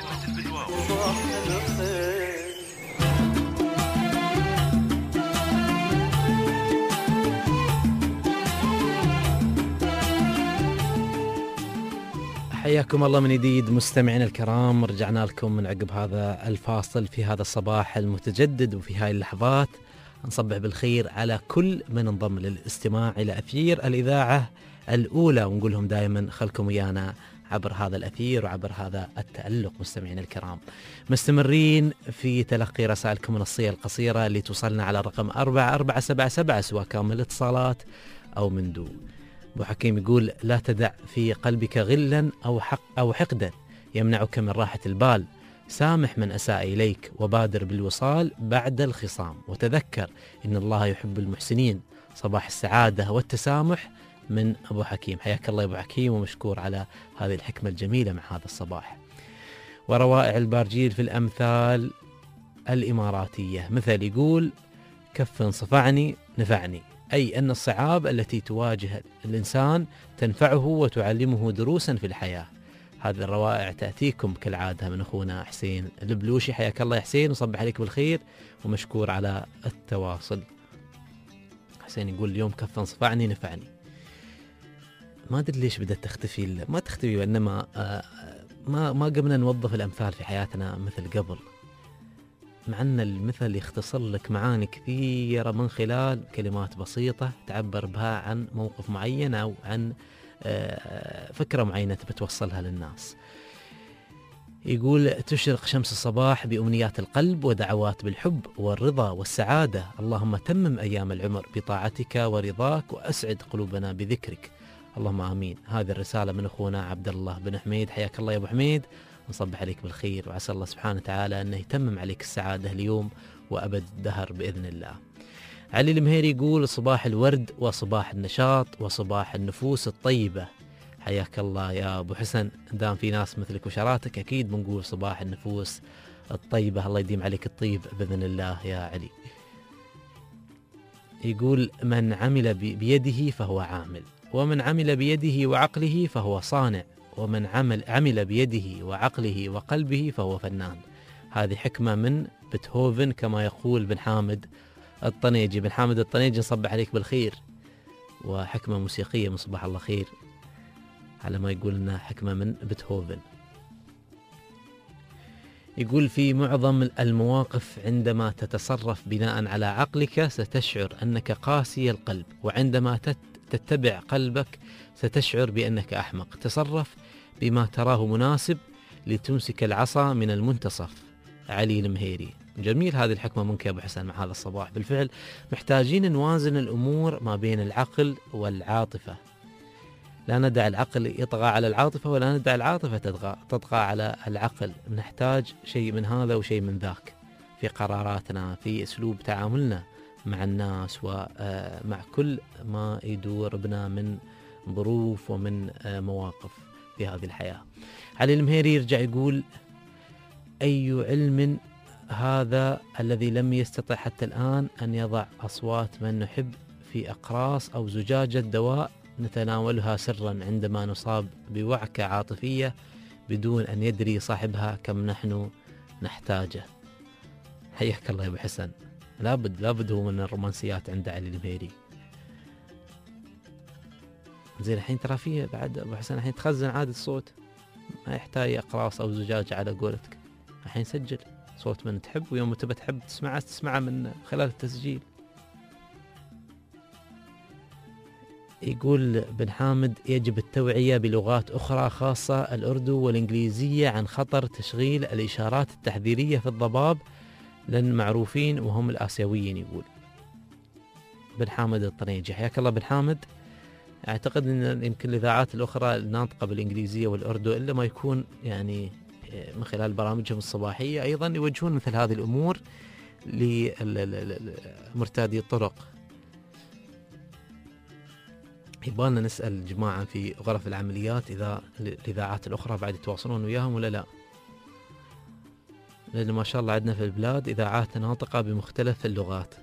حياكم الله من جديد مستمعين الكرام، رجعنا لكم من عقب هذا الفاصل في هذا الصباح المتجدد، وفي هاي اللحظات نصبح بالخير على كل من انضم للاستماع إلى أثير الإذاعة الأولى، ونقول لهم دائما خلكم ويانا عبر هذا الأثير وعبر هذا التألق. مستمعين الكرام مستمرين في تلقي رسائلكم النصية القصيرة اللي توصلنا على رقم أربعة أربعة سبعة سبعة، سواء كان من الاتصالات أو من دون. أبو حكيم يقول: لا تدع في قلبك غلا أو حق أو حقدا يمنعك من راحة البال، سامح من أساء إليك وبادر بالوصال بعد الخصام، وتذكر إن الله يحب المحسنين. صباح السعادة والتسامح من أبو حكيم. حياك الله يا أبو حكيم، ومشكور على هذه الحكمة الجميلة مع هذا الصباح. وروائع البارجيل في الأمثال الإماراتية مثل يقول: كف صفعني نفعني، أي أن الصعاب التي تواجه الإنسان تنفعه وتعلمه دروسا في الحياة. هذه الروائع تأتيكم كالعادة من أخونا حسين البلوشي. حياك الله يا حسين، وصبح عليك بالخير ومشكور على التواصل. حسين يقول: اليوم كف صفعني نفعني. ما أدري ليش بدأت تختفي، ما تختفي، وإنما ما ما قمنا نوظف الأمثال في حياتنا مثل قبل، مع أن المثل يختصر لك معاني كثيرة من خلال كلمات بسيطة تعبر بها عن موقف معين أو عن فكرة معينة تبي توصلها للناس. يقول: تشرق شمس الصباح بأمنيات القلب ودعوات بالحب والرضا والسعادة، اللهم تمم أيام العمر بطاعتك ورضاك وأسعد قلوبنا بذكرك، اللهم آمين. هذه الرسالة من أخونا عبد الله بن حميد. حياك الله يا أبو حميد، ونصبح عليك بالخير، وعسى الله سبحانه وتعالى أنه يتمم عليك السعادة اليوم وأبد الدهر بإذن الله. علي المهيري يقول: صباح الورد وصباح النشاط وصباح النفوس الطيبة. حياك الله يا أبو حسن، دام في ناس مثلك وشراتك أكيد بنقول صباح النفوس الطيبة، الله يديم عليك الطيب بإذن الله يا علي. يقول: من عمل بيده فهو عامل، ومن عمل بيده وعقله فهو صانع، ومن عمل عمل بيده وعقله وقلبه فهو فنان. هذه حكمة من بيتهوفن كما يقول بن حامد الطنيجي. بن حامد الطنيجي نصبح عليك بالخير، وحكمة موسيقية من صباح الله خير على ما يقول لنا حكمة من بيتهوفن. يقول: في معظم المواقف عندما تتصرف بناء على عقلك ستشعر أنك قاسي القلب، وعندما تتبع قلبك ستشعر بأنك أحمق. تصرف بما تراه مناسب لتمسك العصا من المنتصف. علي المهيري. جميل هذه الحكمة منك يا أبو حسن مع هذا الصباح. بالفعل محتاجين نوازن الأمور ما بين العقل والعاطفة، لا ندع العقل يطغى على العاطفة ولا ندع العاطفة تطغى, تطغى على العقل. نحتاج شيء من هذا وشيء من ذاك في قراراتنا، في أسلوب تعاملنا مع الناس ومع كل ما يدور بنا من ظروف ومن مواقف في هذه الحياة. علي المهيري يرجع يقول: أي علم هذا الذي لم يستطع حتى الآن أن يضع أصوات من نحب في أقراص أو زجاجة دواء نتناولها سرا عندما نصاب بوعكة عاطفية بدون أن يدري صاحبها كم نحن نحتاجه. حياك الله يا أبو حسن. لابد لابد هو من الرومانسيات عند علي المهيري. زين الحين ترى فيه بعد أبو حسن الحين تخزن عادة صوت، ما يحتاج أقراص أو زجاجة على قولتك. الحين سجل صوت من تحب، ويوم تبى تحب تسمعه تسمعه من خلال التسجيل. يقول بن حامد: يجب التوعية بلغات أخرى خاصة الأردو والإنجليزية عن خطر تشغيل الإشارات التحذيرية في الضباب لأن معروفين وهم الآسيويين. يقول بن حامد الطنيجي. حياك الله بن حامد. أعتقد أن يمكن الإذاعات الأخرى الناطقة بالإنجليزية والأردو إلا ما يكون يعني من خلال برامجهم الصباحية أيضا يوجهون مثل هذه الأمور لمرتادي الطرق. يبغالنا نسأل الجماعة في غرف العمليات إذا الإذاعات الأخرى بعد يتواصلون وياهم ولا لا، لأن ما شاء الله عندنا في البلاد إذاعات ناطقة بمختلف اللغات.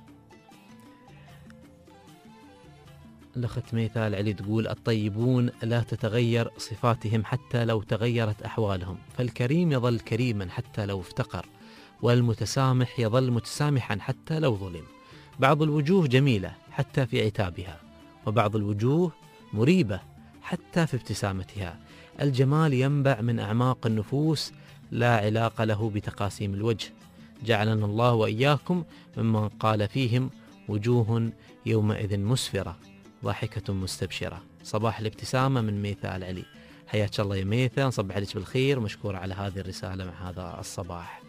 الأخت ميثال علي تقول: الطيبون لا تتغير صفاتهم حتى لو تغيرت أحوالهم، فالكريم يظل كريما حتى لو افتقر، والمتسامح يظل متسامحا حتى لو ظلم. بعض الوجوه جميلة حتى في عتابها، وبعض الوجوه مريبة حتى في ابتسامتها. الجمال ينبع من أعماق النفوس لا علاقة له بتقاسيم الوجه. جعلنا الله وإياكم ممن قال فيهم: وجوه يومئذ مسفرة ضاحكة مستبشرة. صباح الابتسامة من ميثال علي. حياك الله يا ميثا، نصبح عليك بالخير، مشكور على هذه الرسالة مع هذا الصباح.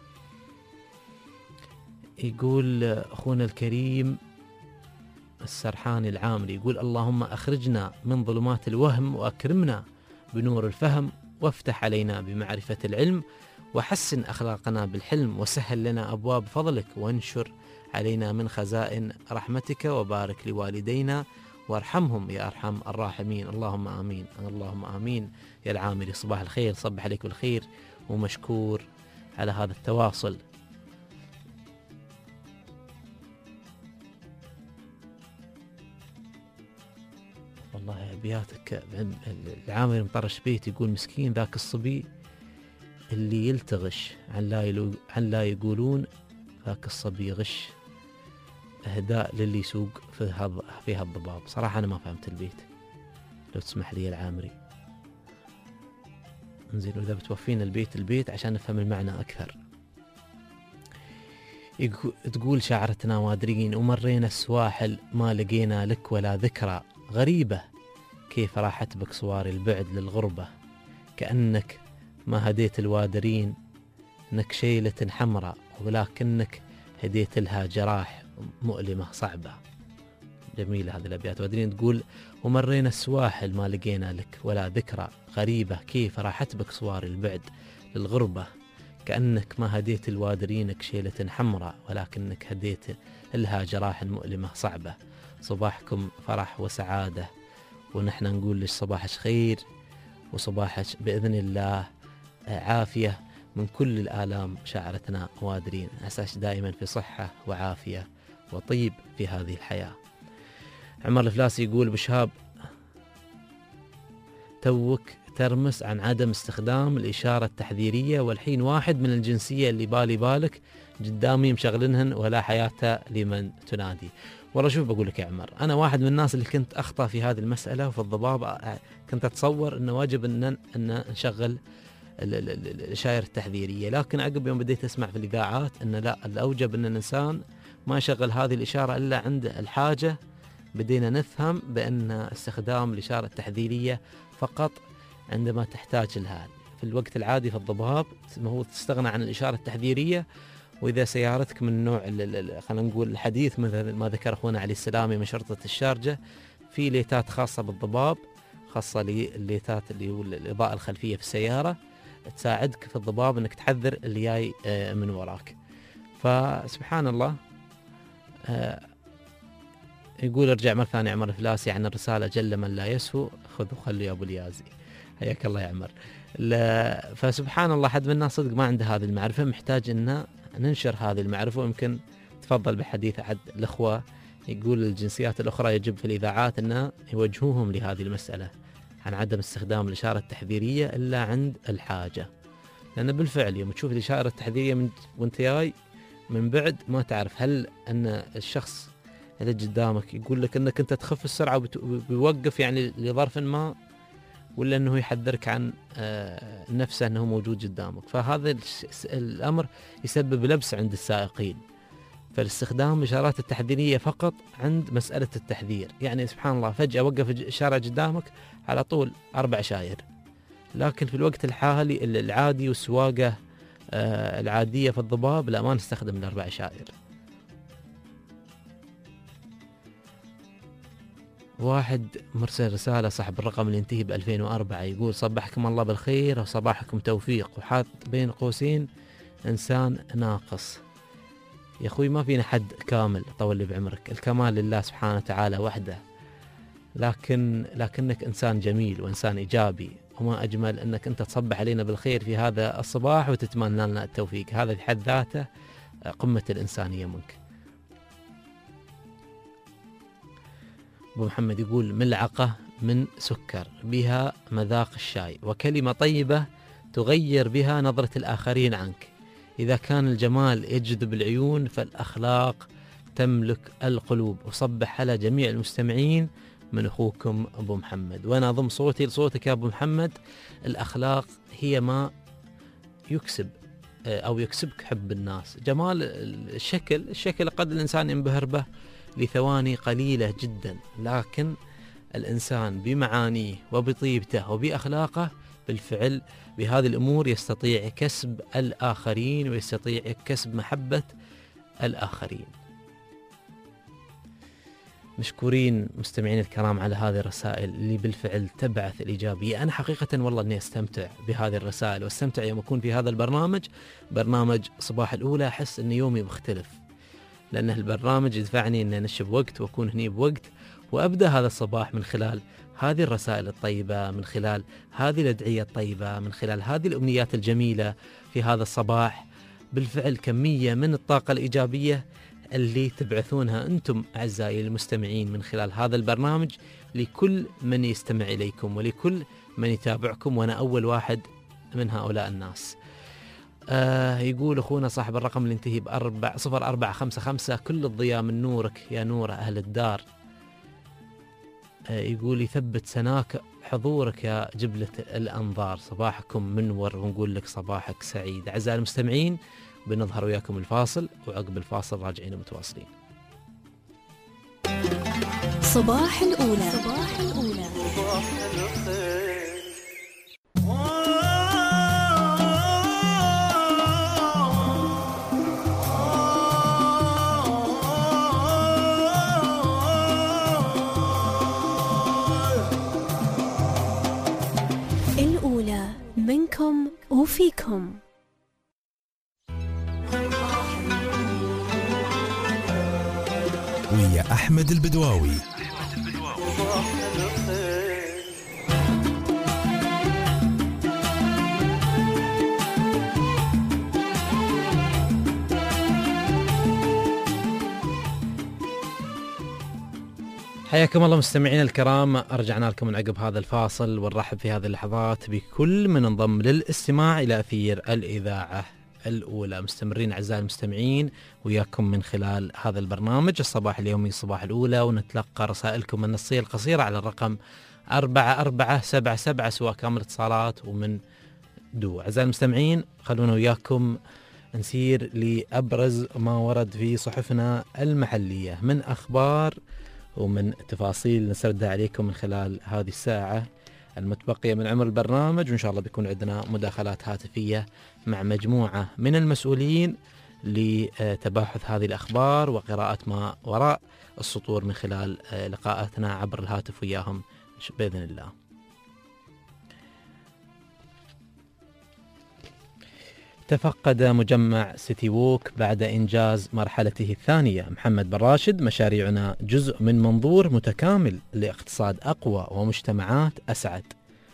يقول أخونا الكريم السرحاني العامري، يقول: اللهم أخرجنا من ظلمات الوهم وأكرمنا بنور الفهم، وافتح علينا بمعرفة العلم، وحسن أخلاقنا بالحلم، وسهل لنا أبواب فضلك، وانشر علينا من خزائن رحمتك، وبارك لوالدينا وارحمهم يا أرحم الراحمين. اللهم آمين اللهم آمين يا العامري. صباح الخير، صبح عليك بالخير ومشكور على هذا التواصل. والله أبياتك. العامري مطرش بيت يقول: مسكين ذاك الصبي اللي يلتغش عن لا, يلو عن لا يقولون ذاك الصبي غش، إهداء للي يسوق في هالضباب. صراحة أنا ما فهمت البيت، لو تسمح لي العامري. انزين، وإذا بتوفينا البيت البيت عشان نفهم المعنى أكثر. تقول شاعرتنا: وادرين ومرينا السواحل ما لقينا لك ولا ذكرى، غريبة كيف راحت بك صوار البعد للغربة، كأنك ما هديت الوادرين نكشيلة حمراء، ولكنك هديت لها جراح مؤلمة صعبة. جميلة هذه الأبيات. وادرين تقول: ومرينا السواحل ما لقينا لك ولا ذكرى، غريبة كيف راحت بك صوار البعد للغربة، كأنك ما هديت الوادرين كشيلة حمراء، ولكنك هديت لها جراح مؤلمة صعبة. صباحكم فرح وسعادة، ونحن نقول لك صباحك خير، وصباحك بإذن الله عافية من كل الآلام. شاعرتنا وادرين، عساك دائما في صحة وعافية وطيب في هذه الحياة. عمر الفلاسي يقول: بشهاب توك ترمس عن عدم استخدام الإشارة التحذيرية، والحين واحد من الجنسية اللي بالي بالك قدامي مشغلنهن ولا حياة لمن تنادي. والله شوف بقول لك يا عمر، أنا واحد من الناس اللي كنت أخطأ في هذه المسألة، وفي الضباب كنت أتصور أنه واجب أن, أن نشغل الإشارة التحذيرية، لكن عقب يوم بديت أسمع في الإذاعات أن لا، الأوجب أن الإنسان ما يشغل هذه الإشارة إلا عند الحاجة. بدينا نفهم بأن استخدام الإشارة التحذيرية فقط عندما تحتاج لها. في الوقت العادي في الضباب هو تستغنى عن الإشارة التحذيرية، وإذا سيارتك من نوع خلينا نقول الحديث مثل ما ذكر أخونا علي السلامي من شرطة الشارجة، في ليتات خاصة بالضباب، خاصة لليتات اللي هو الإضاءة الخلفية في السيارة، تساعدك في الضباب أنك تحذر اللي جاي من وراك. فسبحان الله. يقول ارجع مرة ثانية عمر الفلاسي عن الرسالة جل من لا يسهو خذ وخلي أبو اليازي. حياك الله يا عمر. فسبحان الله حد من الناس صدق ما عنده هذه المعرفة، محتاج أن ننشر هذه المعرفة. ويمكن تفضل بحديث أحد الأخوة يقول الجنسيات الأخرى يجب في الإذاعات أن يوجهوهم لهذه المسألة عن عدم استخدام الإشارة التحذيرية إلا عند الحاجة، لأن بالفعل يوم تشوف الإشارة التحذيرية من وانت جاي من بعد ما تعرف هل أن الشخص اللي قدامك يقول لك أنك أنت تخف السرعة وبيوقف يعني لظرف ما، ولا أنه يحذرك عن نفسه أنه موجود قدامك. فهذا الأمر يسبب لبس عند السائقين، فالاستخدام الإشارات التحذيرية فقط عند مسألة التحذير. يعني سبحان الله فجأة وقف إشارة قدامك على طول أربع شاير، لكن في الوقت الحالي العادي والسواقة العادية في الضباب لا، ما نستخدم الأربع شاير. واحد مرسل رسالة صاحب الرقم اللي ينتهي بألفين وأربعة يقول صبحكم الله بالخير وصباحكم توفيق، وحاط بين قوسين إنسان ناقص. يا أخوي ما فينا حد كامل طول لي بعمرك، الكمال لله سبحانه وتعالى وحده، لكن لكنك إنسان جميل وإنسان إيجابي، وما أجمل أنك أنت تصبح علينا بالخير في هذا الصباح وتتمنى لنا التوفيق. هذا في حد ذاته قمة الإنسانية منك. أبو محمد يقول ملعقة من سكر بها مذاق الشاي، وكلمة طيبة تغير بها نظرة الآخرين عنك. إذا كان الجمال يجذب العيون فالأخلاق تملك القلوب. وصبح على جميع المستمعين من أخوكم أبو محمد. وأنا أضم صوتي لصوتك يا أبو محمد. الأخلاق هي ما يكسب أو يكسبك حب الناس. جمال الشكل الشكل قد الإنسان ينبهر به لثواني قليلة جدا، لكن الإنسان بمعانيه وبطيبته وبأخلاقه بالفعل بهذه الأمور يستطيع كسب الآخرين ويستطيع كسب محبة الآخرين. مشكورين مستمعين الكرام على هذه الرسائل اللي بالفعل تبعث الإيجابية. أنا حقيقة والله أني أستمتع بهذه الرسائل، واستمتع يوم أكون في هذا البرنامج، برنامج صباح الأولى. أحس أن يومي مختلف، لأن البرنامج يدفعني أن أنشب وقت وأكون هني بوقت، وأبدأ هذا الصباح من خلال هذه الرسائل الطيبة، من خلال هذه الأدعية الطيبة، من خلال هذه الأمنيات الجميلة في هذا الصباح. بالفعل كمية من الطاقة الإيجابية اللي تبعثونها أنتم أعزائي المستمعين من خلال هذا البرنامج لكل من يستمع إليكم ولكل من يتابعكم، وأنا أول واحد من هؤلاء الناس. آه يقول أخونا صاحب الرقم اللي ينتهي بأربع صفر أربعة خمسة خمسة كل الضياء من نورك يا نور أهل الدار. آه يقول يثبت سناك حضورك يا جبلة الأنظار. صباحكم منور ونقول لك صباحك سعيد. أعزائي المستمعين بنظهر وياكم الفاصل، وعقب الفاصل راجعين متواصلين. صباح الأولى. صباح الأولى. الأولى منكم وفيكم. ويا أحمد البدواوي. حياكم الله مستمعين الكرام، رجعنا لكم من عقب هذا الفاصل، ونرحب في هذه اللحظات بكل من انضم للاستماع إلى أثير الإذاعة الأولى. مستمرين أعزائي المستمعين وياكم من خلال هذا البرنامج الصباح اليومي صباح الأولى، ونتلقى رسائلكم النصية القصيرة على الرقم أربعة أربعة سبعة سبعة سواء كان من اتصالات ومن دو. أعزائي المستمعين خلونا وياكم نسير لأبرز ما ورد في صحفنا المحلية من أخبار ومن تفاصيل نسردها عليكم من خلال هذه الساعة المتبقية من عمر البرنامج، وإن شاء الله بيكون عندنا مداخلات هاتفية مع مجموعة من المسؤولين لتباحث هذه الأخبار وقراءة ما وراء السطور من خلال لقاءاتنا عبر الهاتف وياهم بإذن الله. تفقد مجمع سيتي ووك بعد إنجاز مرحلته الثانية. محمد بن راشد: مشاريعنا جزء من منظور متكامل لاقتصاد أقوى ومجتمعات أسعد.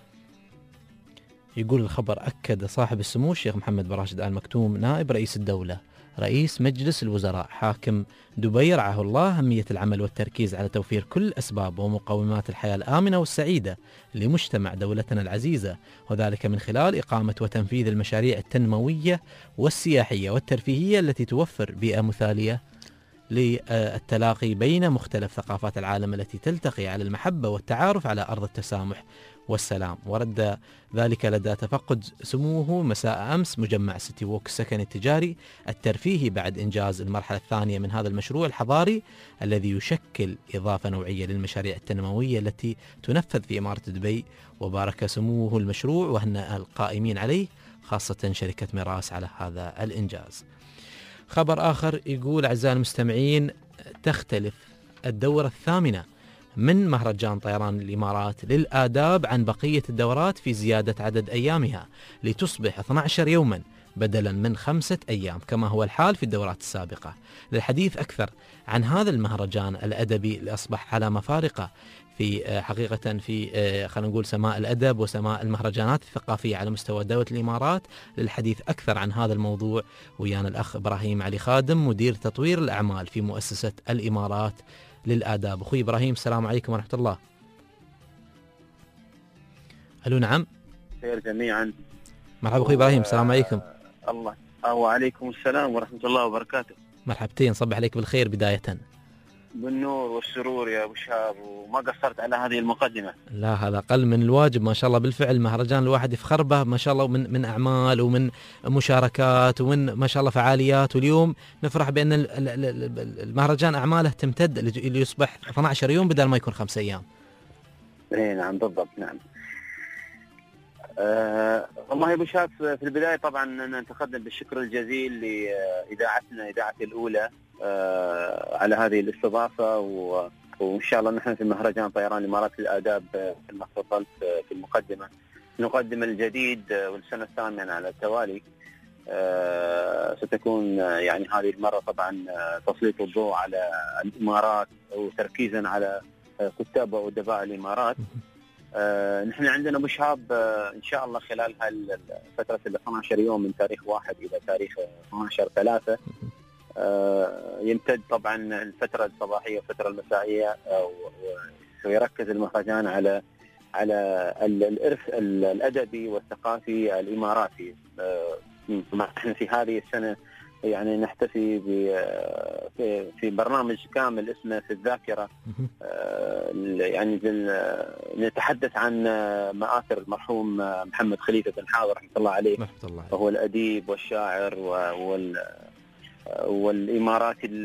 يقول الخبر: أكد صاحب السمو الشيخ محمد بن راشد آل مكتوم نائب رئيس الدولة رئيس مجلس الوزراء حاكم دبي رعاه الله أهمية العمل والتركيز على توفير كل أسباب ومقومات الحياة الآمنة والسعيدة لمجتمع دولتنا العزيزة، وذلك من خلال إقامة وتنفيذ المشاريع التنموية والسياحية والترفيهية التي توفر بيئة مثالية للتلاقي بين مختلف ثقافات العالم التي تلتقي على المحبة والتعارف على أرض التسامح والسلام. ورد ذلك لدى تفقد سموه مساء أمس مجمع سيتي ووك السكني التجاري الترفيهي بعد إنجاز المرحلة الثانية من هذا المشروع الحضاري الذي يشكل إضافة نوعية للمشاريع التنموية التي تنفذ في إمارة دبي. وبارك سموه المشروع وهنأ القائمين عليه خاصة شركة ميراس على هذا الإنجاز. خبر آخر يقول: أعزائي المستمعين، تختلف الدورة الثامنة من مهرجان طيران الإمارات للآداب عن بقية الدورات في زيادة عدد أيامها لتصبح اثني عشر يوما بدلا من خمسة أيام كما هو الحال في الدورات السابقة. للحديث أكثر عن هذا المهرجان الأدبي اللي أصبح علامة فارقة في حقيقة في خلينا نقول سماء الأدب وسماء المهرجانات الثقافية على مستوى دولة الإمارات، للحديث أكثر عن هذا الموضوع ويانا الأخ إبراهيم علي خادم مدير تطوير الأعمال في مؤسسة الإمارات للآداب. أخوي إبراهيم، السلام عليكم ورحمة الله. ألو نعم. خير جميعا. مرحبا أخوي إبراهيم، السلام عليكم. الله وعليكم السلام ورحمة الله وبركاته. مرحبتين، صبح عليك بالخير بداية. بالنور والسرور يا أبو شهاب، وما قصرت على هذه المقدمة. لا هذا أقل من الواجب ما شاء الله. بالفعل مهرجان الواحد يفخر به ما شاء الله من من أعمال ومن مشاركات ومن ما شاء الله فعاليات، واليوم نفرح بأن المهرجان أعماله تمتد ليصبح اثني عشر يوم بدل ما يكون خمسة أيام. إيه نعم بالضبط. نعم أه والله يا أبو شهاب، في البداية طبعا نتقدم بالشكر الجزيل لإذاعتنا إذاعتي الأولى أه على هذه الاستضافة، وإن شاء الله نحن في مهرجان طيران الإمارات للآداب كما تفضلت في المقدمة نقدم الجديد والسنة الثامنة على التوالي. أه ستكون يعني هذه المرة طبعا تسليط الضوء على الإمارات وتركيزا على كتاب وأدباء الإمارات. آه، نحن عندنا أبو شهاب آه، إن شاء الله خلال هالفترة ال اثني عشر يوم من تاريخ واحد إلى تاريخ اثني عشر ثلاثة آه، يمتد طبعا الفترة الصباحية والفترة المسائية، آه، ويركز المهرجان على على الإرث الأدبي والثقافي الإماراتي. آه، نحن في هذه السنة يعني نحتفي في في برنامج كامل اسمه في الذاكرة، يعني نتحدث عن مآثر المرحوم محمد خليفة بن حاضر رحمة الله عليه، وهو الأديب والشاعر وال والإماراتي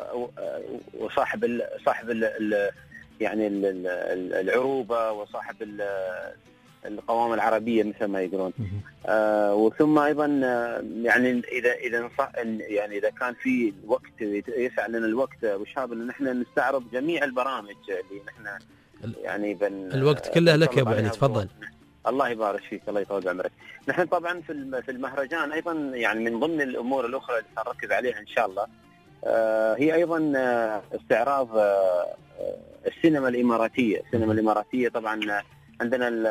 وصاحب صاحب يعني العروبة وصاحب القوام العربية مثل ما يقولون. آه وثم ايضا يعني اذا اذا يعني اذا كان في وقت يسع لنا الوقت ابو شهاب ان نحن نستعرض جميع البرامج اللي نحن يعني بن الوقت كله لك يا ابو علي، تفضل. الله يبارك فيك، الله يطول بعمرك. نحن طبعا في في المهرجان ايضا يعني من ضمن الامور الاخرى اللي سنركز عليها ان شاء الله آه هي ايضا استعراض آه السينما الاماراتيه. السينما الاماراتيه طبعا عندنا ال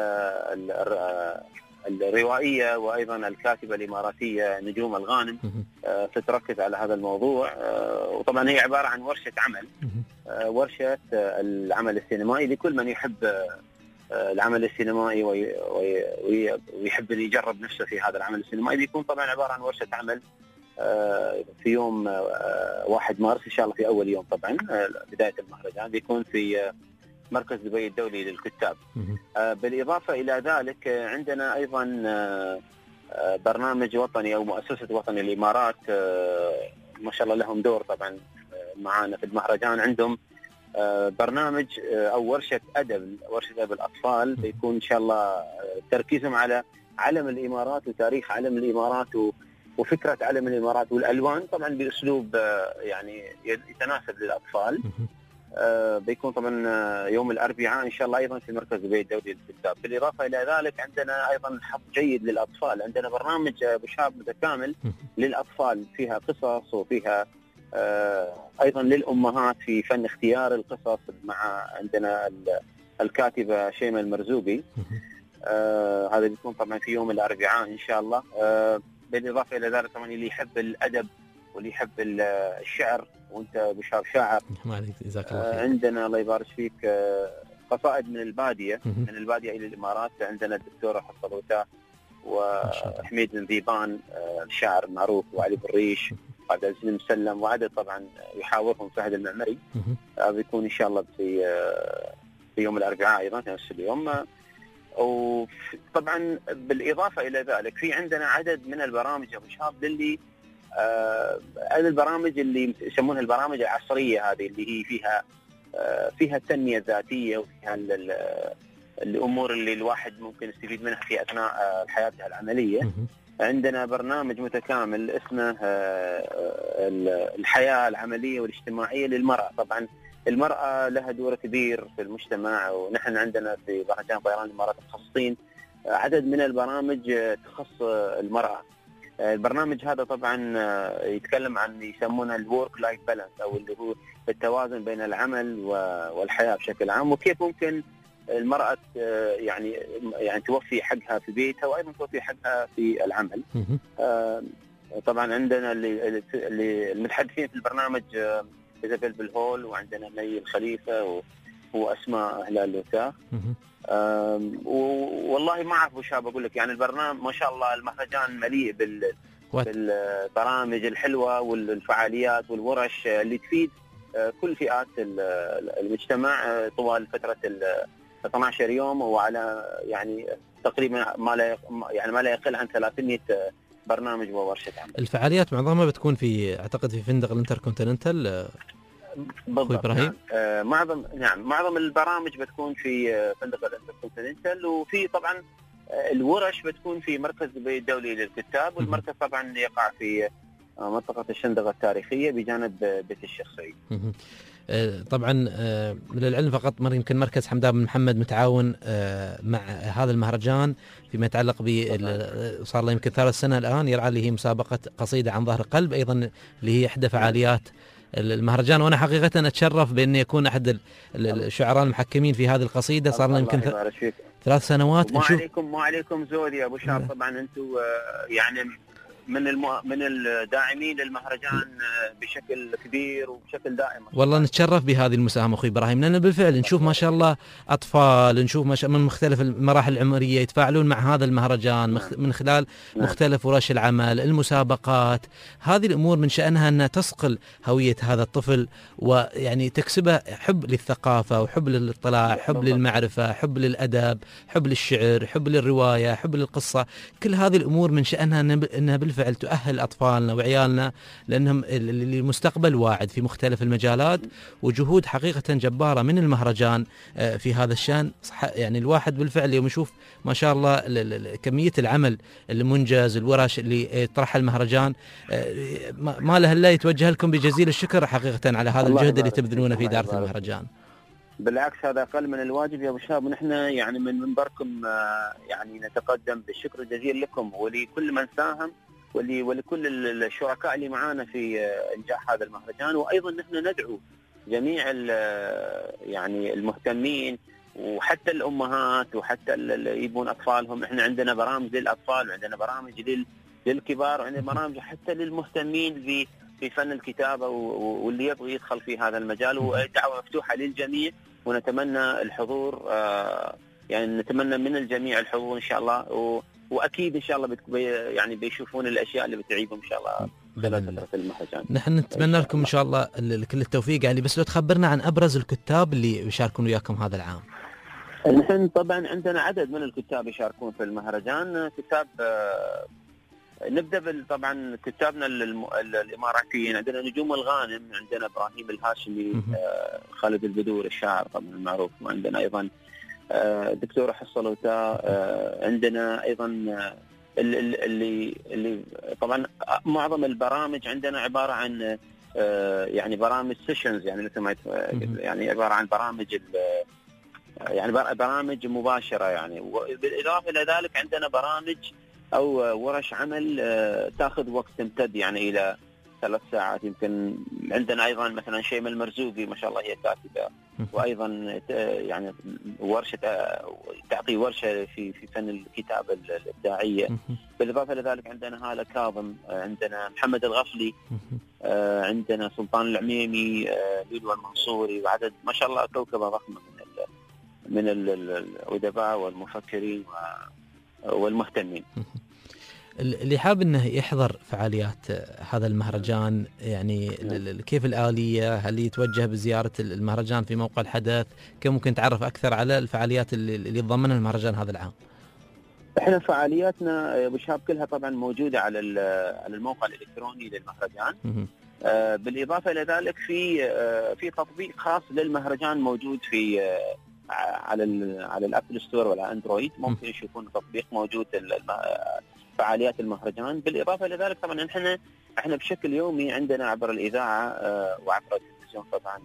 ال الروائية وأيضا الكاتبة الإماراتية نجوم الغانم آه ستركز على هذا الموضوع. آه وطبعا هي عبارة عن ورشة عمل، آه ورشة آه العمل السينمائي لكل من يحب آه العمل السينمائي ويحب أن يجرب نفسه في هذا العمل السينمائي. بيكون طبعا عبارة عن ورشة عمل آه في يوم آه واحد مارس إن شاء الله، في أول يوم طبعا آه بداية المهرجان بيكون في آه مركز دبي الدولي للكتاب. آه بالإضافة إلى ذلك آه عندنا أيضا آه آه برنامج وطني أو مؤسسة وطني الإمارات، آه ما شاء الله لهم دور طبعا آه معانا في المهرجان. عندهم برنامج او ورشه ادب ورشه ادب الاطفال بيكون ان شاء الله تركيزهم على علم الامارات وتاريخ علم الامارات وفكره علم الامارات والالوان طبعا باسلوب يعني يتناسب للاطفال. بيكون طبعا يوم الاربعاء ان شاء الله ايضا في مركز البيت الدولي للكتاب. بالاضافه الى ذلك عندنا ايضا حظ جيد للاطفال، عندنا برنامج بشاب متكامل للاطفال فيها قصص وفيها ايضا للامهات في فن اختيار القصص مع عندنا الكاتبه شيماء المرزوقي. هذا بيكون طبعا في يوم الاربعاء ان شاء الله. بالاضافه الى ذلك طبعا اللي يحب الادب واللي يحب الشعر وانت بشار شاعر جزاك الله خير. عندنا الله يبارك فيك قصائد من الباديه من الباديه الى الامارات. عندنا الدكتوره حصلوته وحميد بن ذيبان الشاعر المعروف وعلي بالريش وعبد العزيز المسلم وعدد طبعا يحاورهم فهد المعمري. بيكون ان شاء الله في في يوم الاربعاء ايضا في نفس اليوم. وطبعا بالاضافه الى ذلك في عندنا عدد من البرامج يا ابو شهاب للي آه البرامج اللي يسمونها البرامج العصريه، هذه اللي هي فيها آه فيها التنميه الذاتيه وفيها الامور اللي الواحد ممكن يستفيد منها في اثناء آه حياته العمليه. عندنا برنامج متكامل اسمه آه الحياه العمليه والاجتماعيه للمراه. طبعا المراه لها دور كبير في المجتمع، ونحن عندنا في مهرجان طيران الامارات مخصصين عدد من البرامج تخص المراه. البرنامج هذا طبعا يتكلم عن يسمونه الورك لايف بالانس او اللي هو التوازن بين العمل والحياه بشكل عام، وكيف ممكن المراه يعني يعني توفي حقها في بيتها وايضا توفي حقها في العمل. طبعا عندنا اللي المتحدثين في البرنامج إيزابيل بالهول، وعندنا مي الخليفه واسماء هلال لوتاخ. والله ما اعرف وش اقول لك، يعني البرنامج ما شاء الله المهرجان مليء بال بالبرامج الحلوه والفعاليات والورش اللي تفيد كل فئات المجتمع طوال فتره ال اثني عشر يوم، وعلى يعني تقريبا ما لا يعني ما لا يقل عن ثلاثمئة برنامج وورشه عمل. الفعاليات معظمها بتكون في اعتقد في فندق الانتركونتيننتال بالضبط. نعم. آه معظم نعم معظم البرامج بتكون في فندق الانتركونتيننتال، وفي طبعا الورش بتكون في مركز البيت الدولي للكتاب، والمركز طبعا يقع في منطقه الشندقه التاريخيه بجانب بيت الشيخ سعيد. طبعا للعلم فقط مر يمكن مركز حمدان بن محمد متعاون مع هذا المهرجان فيما يتعلق ب صار له يمكن ثلاث سنة الآن يرعى اللي هي مسابقة قصيدة عن ظهر قلب، أيضا اللي هي إحدى فعاليات المهرجان. وأنا حقيقة أتشرف بأن يكون أحد الشعراء المحكمين في هذه القصيدة. صار لنا يمكن ثلاث سنوات. ما عليكم ما عليكم زود يا أبو شاب. طبعا أنتم يعني من المو... من الداعمين للمهرجان بشكل كبير وبشكل دائم. والله نتشرف بهذه المساهمه اخوي ابراهيم، لان بالفعل نشوف ما شاء الله اطفال، نشوف ما شاء من مختلف المراحل العمريه يتفاعلون مع هذا المهرجان مخ... من خلال نعم. مختلف ورش العمل، المسابقات، هذه الامور من شانها ان تصقل هويه هذا الطفل ويعني تكسبه حب للثقافه وحب للاطلاع، حب للمعرفه، حب للادب، حب للشعر، حب للروايه، حب للقصه. كل هذه الامور من شانها انها بالفعل فعل تؤهل أطفالنا وعيالنا لأنهم المستقبل واعد في مختلف المجالات، وجهود حقيقة جبارة من المهرجان في هذا الشأن. يعني الواحد بالفعل يوم يشوف ما شاء الله كمية العمل المنجز، الورش اللي يطرحها المهرجان، ما له إلا يتوجه لكم بجزيل الشكر حقيقة على هذا الجهد اللي تبذلونه في إدارة المهرجان. بالعكس هذا أقل من الواجب يا أبو شهاب، ونحن يعني من منبركم يعني نتقدم بالشكر الجزيل لكم ولكل من ساهم ولكل الشركاء اللي معانا في إنجاح هذا المهرجان. وأيضا نحن ندعو جميع يعني المهتمين وحتى الأمهات وحتى اللي يبون أطفالهم. إحنا عندنا برامج للأطفال وعندنا برامج للكبار وعندنا برامج حتى للمهتمين في في فن الكتابة واللي يبغي يدخل في هذا المجال، ودعوة مفتوحة للجميع. ونتمنى الحضور يعني نتمنى من الجميع الحضور إن شاء الله، واكيد ان شاء الله بي يعني بيشوفون الاشياء اللي بتعيبهم ان شاء الله خلال فتره المهرجان. نحن نتمنى لكم ان شاء الله كل التوفيق. يعني بس لو تخبرنا عن ابرز الكتاب اللي يشاركون وياكم هذا العام. نحن طبعا عندنا عدد من الكتاب يشاركون في المهرجان. كتاب نبدا بال- طبعا كتابنا الم- الاماراتيين. عندنا نجوم الغانم، عندنا ابراهيم الهاشمي، مهم. آه، خالد البدور الشاعر طبعا المعروف، وعندنا ايضا آه، الدكتوره حصلوتا. آه، عندنا ايضا آه، ال- ال- اللي اللي طبعا معظم البرامج عندنا عباره عن آه، يعني برامج سيشنز، يعني مثل ما يت- مهم. يعني عباره عن برامج ال- يعني بر- برامج مباشره يعني. وبالاضافه الى ذلك عندنا برامج او ورش عمل آه، تاخذ وقت تمتد يعني الى ثلاث ساعات يمكن. عندنا ايضا مثلا شيماء المرزوقي ما شاء الله هي كاتبه، وايضا ت- يعني ورشه آه، تعطي ورشه في في فن الكتابه الابداعيه. مهم. بالاضافه الى ذلك عندنا هاله كاظم، آه، عندنا محمد الغفلي، مهم. آه، عندنا سلطان العميمي، آه، ليلو المنصوري، وعدد ما شاء الله كوكبه ضخمه من ال من ال- ال- الادباء والمفكرين و- والمهتمين. اللي حاب انه يحضر فعاليات هذا المهرجان، يعني ال- ال- كيف الآلية؟ هل يتوجه بزيارة المهرجان في موقع الحدث؟ كيف ممكن تعرف أكثر على الفعاليات اللي, اللي تضمنها المهرجان هذا العام؟ احنا فعالياتنا يا ابو شهاب كلها طبعا موجوده على ال- على الموقع الالكتروني للمهرجان. مهم. آه، بالاضافه الى ذلك في آه، في تطبيق خاص للمهرجان موجود في آه، على ال على الابل ستور ولا اندرويد، ممكن يشوفون تطبيق موجود ال- الم- فعاليات المهرجان. بالاضافه الى ذلك طبعا احنا احنا بشكل يومي عندنا عبر الاذاعه آه، وعبر التلفزيون طبعا،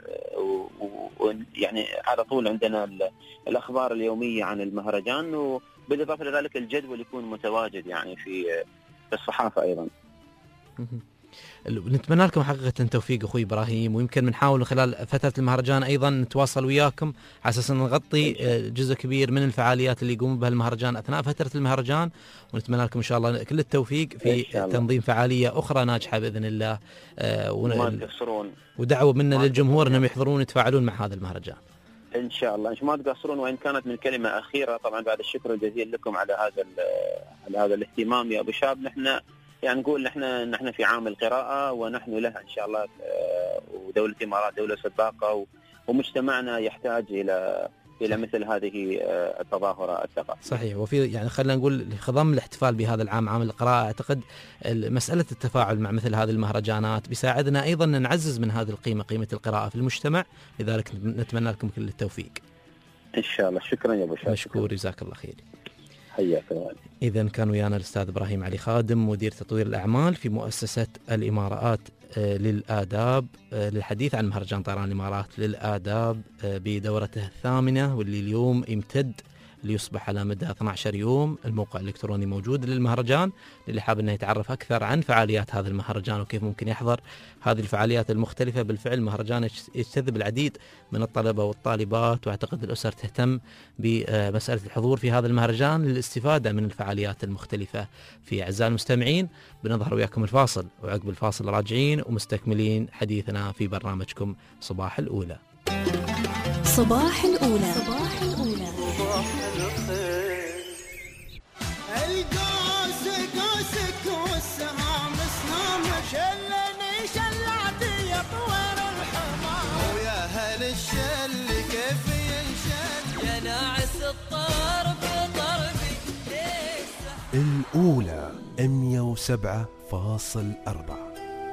ويعني على طول عندنا ال- الاخبار اليوميه عن المهرجان، وبالاضافه الى ذلك الجدول يكون متواجد يعني في في الصحافه ايضا. مهم. نتمنى لكم حقيقة توفيق أخوي إبراهيم، ويمكن بنحاول خلال فترة المهرجان أيضا نتواصل وياكم على أساس أن نغطي جزء كبير من الفعاليات اللي يقوم بها المهرجان أثناء فترة المهرجان، ونتمنى لكم إن شاء الله كل التوفيق في تنظيم فعالية أخرى ناجحة بإذن الله. ما تقصرون، ودعوة منا للجمهور أنهم يحضرون يتفاعلون مع هذا المهرجان إن شاء الله. ما تقصرون. وإن كانت من كلمة أخيرة طبعا بعد الشكر الجزيل لكم على هذا على هذا الاهتمام يا أبو شاب. نحن يعني نقول نحن نحن في عام القراءة ونحن لها إن شاء الله، ودولة الإمارات دولة سباقة، ومجتمعنا يحتاج إلى إلى مثل هذه التظاهرة الثقافية. صحيح. وفي يعني خلينا نقول خضم الاحتفال بهذا العام عام القراءة، أعتقد مسألة التفاعل مع مثل هذه المهرجانات بيساعدنا أيضا أن نعزز من هذه القيمة، قيمة القراءة في المجتمع. لذلك نتمنى لكم كل التوفيق إن شاء الله. شكرا يا أبو شاب. مشكور، جزاك الله خير. حياك الله. إذن كان ويانا الأستاذ إبراهيم علي خادم، مدير تطوير الأعمال في مؤسسة الإمارات للآداب، للحديث عن مهرجان طيران الإمارات للآداب بدورته الثامنة، واللي اليوم يمتد ليصبح على مدى اثني عشر يوم. الموقع الإلكتروني موجود للمهرجان، اللي حاب أنه يتعرف أكثر عن فعاليات هذا المهرجان وكيف ممكن يحضر هذه الفعاليات المختلفة. بالفعل مهرجان يجتذب العديد من الطلبة والطالبات، وأعتقد الأسر تهتم بمسألة الحضور في هذا المهرجان للاستفادة من الفعاليات المختلفة. في أعزائي المستمعين بنظهر وياكم الفاصل، وعقب الفاصل راجعين ومستكملين حديثنا في برنامجكم صباح الأولى. صباح الأولى. صباح الأولى. القوس قوسك والسهام سهامك، شلني شلعتي يا طوير الحمام، ويا هل الشل كيف ينشل، يا ناعس الطرب طربي. الأولى مية وسبعة فاصل أربعة.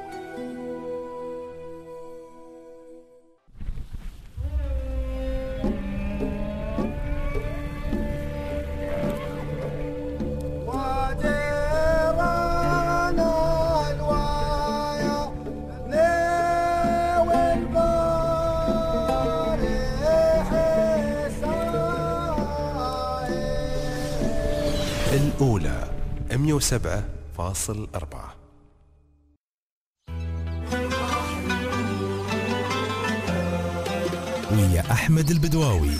الأولى مية وسبعة فاصل أربعة. ويا أحمد البدواوي.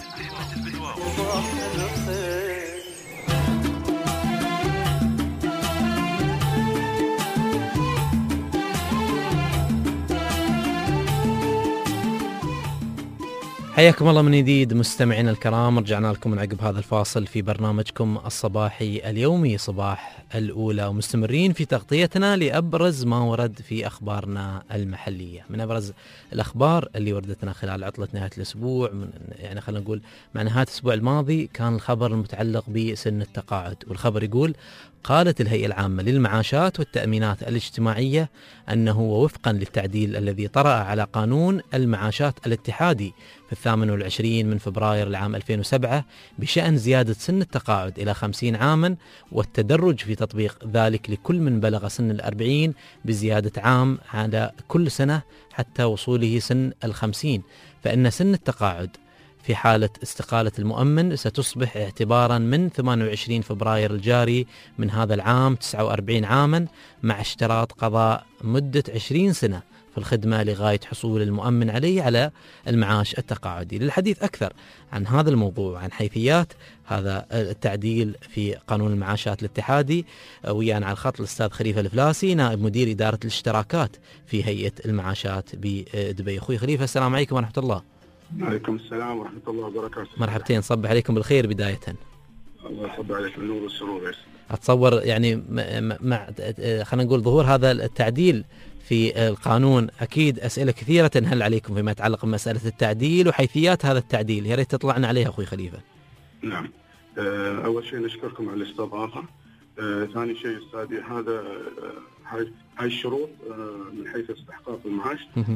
حياكم الله من جديد مستمعينا الكرام، رجعنا لكم من عقب هذا الفاصل في برنامجكم الصباحي اليومي صباح الأولى، ومستمرين في تغطيتنا لأبرز ما ورد في أخبارنا المحلية. من أبرز الأخبار اللي وردتنا خلال عطلة نهاية الأسبوع، من يعني خلينا نقول مع نهاية الأسبوع الماضي، كان الخبر المتعلق بسن التقاعد، والخبر يقول قالت الهيئة العامة للمعاشات والتأمينات الاجتماعية أنه وفقا للتعديل الذي طرأ على قانون المعاشات الاتحادي في الثامن والعشرين من فبراير العام ألفين وسبعة بشأن زيادة سن التقاعد إلى خمسين عاما والتدرج في تطبيق ذلك لكل من بلغ سن الأربعين بزيادة عام على كل سنة حتى وصوله سن الخمسين، فإن سن التقاعد في حالة استقالة المؤمن ستصبح اعتبارا من ثمانية وعشرين فبراير الجاري من هذا العام تسعة وأربعين عاما، مع اشتراط قضاء مدة عشرين سنة في الخدمة لغاية حصول المؤمن عليه على المعاش التقاعدي. للحديث أكثر عن هذا الموضوع وعن حيثيات هذا التعديل في قانون المعاشات الاتحادي ويانا على الخط الأستاذ خليفة الفلاسي نائب مدير إدارة الاشتراكات في هيئة المعاشات بدبي. أخوي خليفة السلام عليكم ورحمة الله. وعليكم السلام ورحمة الله وبركاته. مرحبتين، صبح عليكم بالخير بداية. الله يصبح عليك بالنور والسرور. أتصور يعني مع خلينا نقول ظهور هذا التعديل في القانون أكيد أسئلة كثيرة تنهل عليكم فيما يتعلق بمسألة التعديل وحيثيات هذا التعديل، يا ريت تطلعنا عليها أخوي خليفة. نعم، أول شيء نشكركم على الاستضافة. ثاني شيء أستاذي هذا هاي هاي الشروط من حيث استحقاق المعاش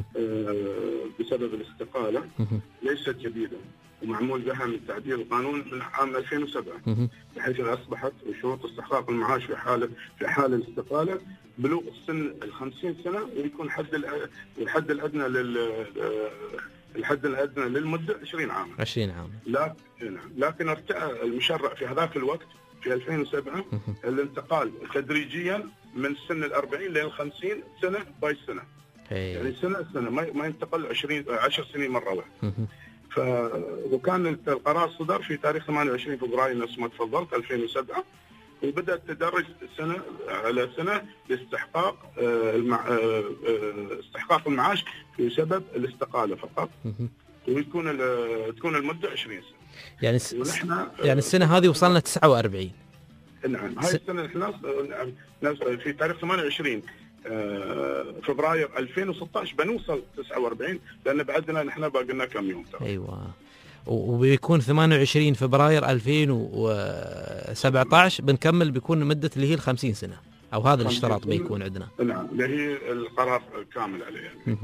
بسبب الاستقالة ليست جديدة ومعمول بها من تعديل القانون من عام ألفين وسبعة بحيث أصبحت شروط استحقاق المعاش في حالة في حال الاستقالة بلوغ السن الخمسين سنة ويكون حد الحد الأدنى لل الحد الأدنى للمدة عشرين عام. عشرين عام. لكن لكن ارتأى المشرع في هذاك الوقت في ألفين وسبعة الانتقال تدريجيا من سن الأربعين إلى الخمسين سنة باي سنة. يعني سنة سنة ما ما ينتقل عشرين عشر سنين مرة واحدة. ف وكان القرار صدر في تاريخ ثمانية وعشرين فبراير نفس ما تفضلت ألفين وسبعة وبدأ التدرج سنة على سنة لاستحقاق المع... استحقاق المعاش بسبب الاستقالة فقط ويكون ال... تكون المدة عشرين سنة. يعني س... يعني السنة هذه وصلنا تسعة وأربعين. نعم، هاي السنة احنا في تاريخ ثمانية وعشرين فبراير ألفين وستة عشر بنوصل تسعة وأربعين لأن بعدنا نحن باقي لنا كم يوم ترى. أيوة، وبيكون ثمانية وعشرين فبراير ألفين وسبعة عشر بنكمل بيكون مدة اللي هي الخمسين سنة أو هذا الاشتراط بيكون عندنا. نعم، اللي هي القرار كامل عليه يعني.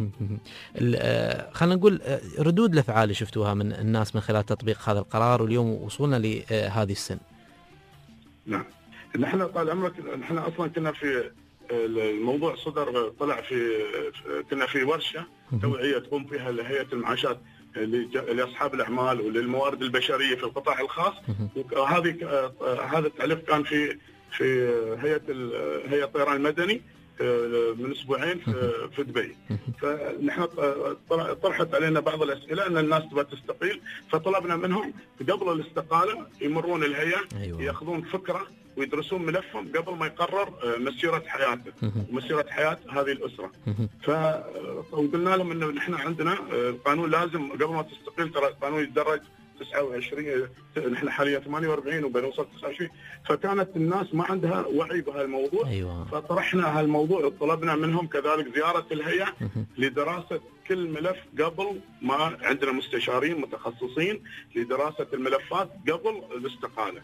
خلينا نقول ردود الأفعال شفتوها من الناس من خلال تطبيق هذا القرار واليوم وصولنا لهذه السن. نعم، نحن طال عمرك نحن أصلا كنا في الموضوع صدر طلع في كنا في ورشة توعية تقوم فيها هيئة المعاشات لأصحاب الأعمال وللموارد البشرية في القطاع الخاص، وهذه هذا التعليق كان في في هيئة هيئة الطيران المدني من أسبوعين في دبي. فنحن طرحت علينا بعض الأسئلة أن الناس تبغى تستقيل، فطلبنا منهم قبل الاستقالة يمرون الهيئة أيوة. يأخذون فكرة ويدرسون ملفهم قبل ما يقرر مسيرة حياته ومسيرة حياة هذه الأسرة. فقلنا لهم إنه نحن عندنا القانون لازم قبل ما تستقيل ترى القانون يتدرج تسعة وعشرين، نحن حاليا ثمانية وأربعين وبنوصل تسعة وعشرين، فكانت الناس ما عندها وعي بهالموضوع. أيوة. فطرحنا هالموضوع وطلبنا منهم كذلك زيارة الهيئة لدراسة كل ملف قبل ما عندنا مستشارين متخصصين لدراسة الملفات قبل الاستقالة.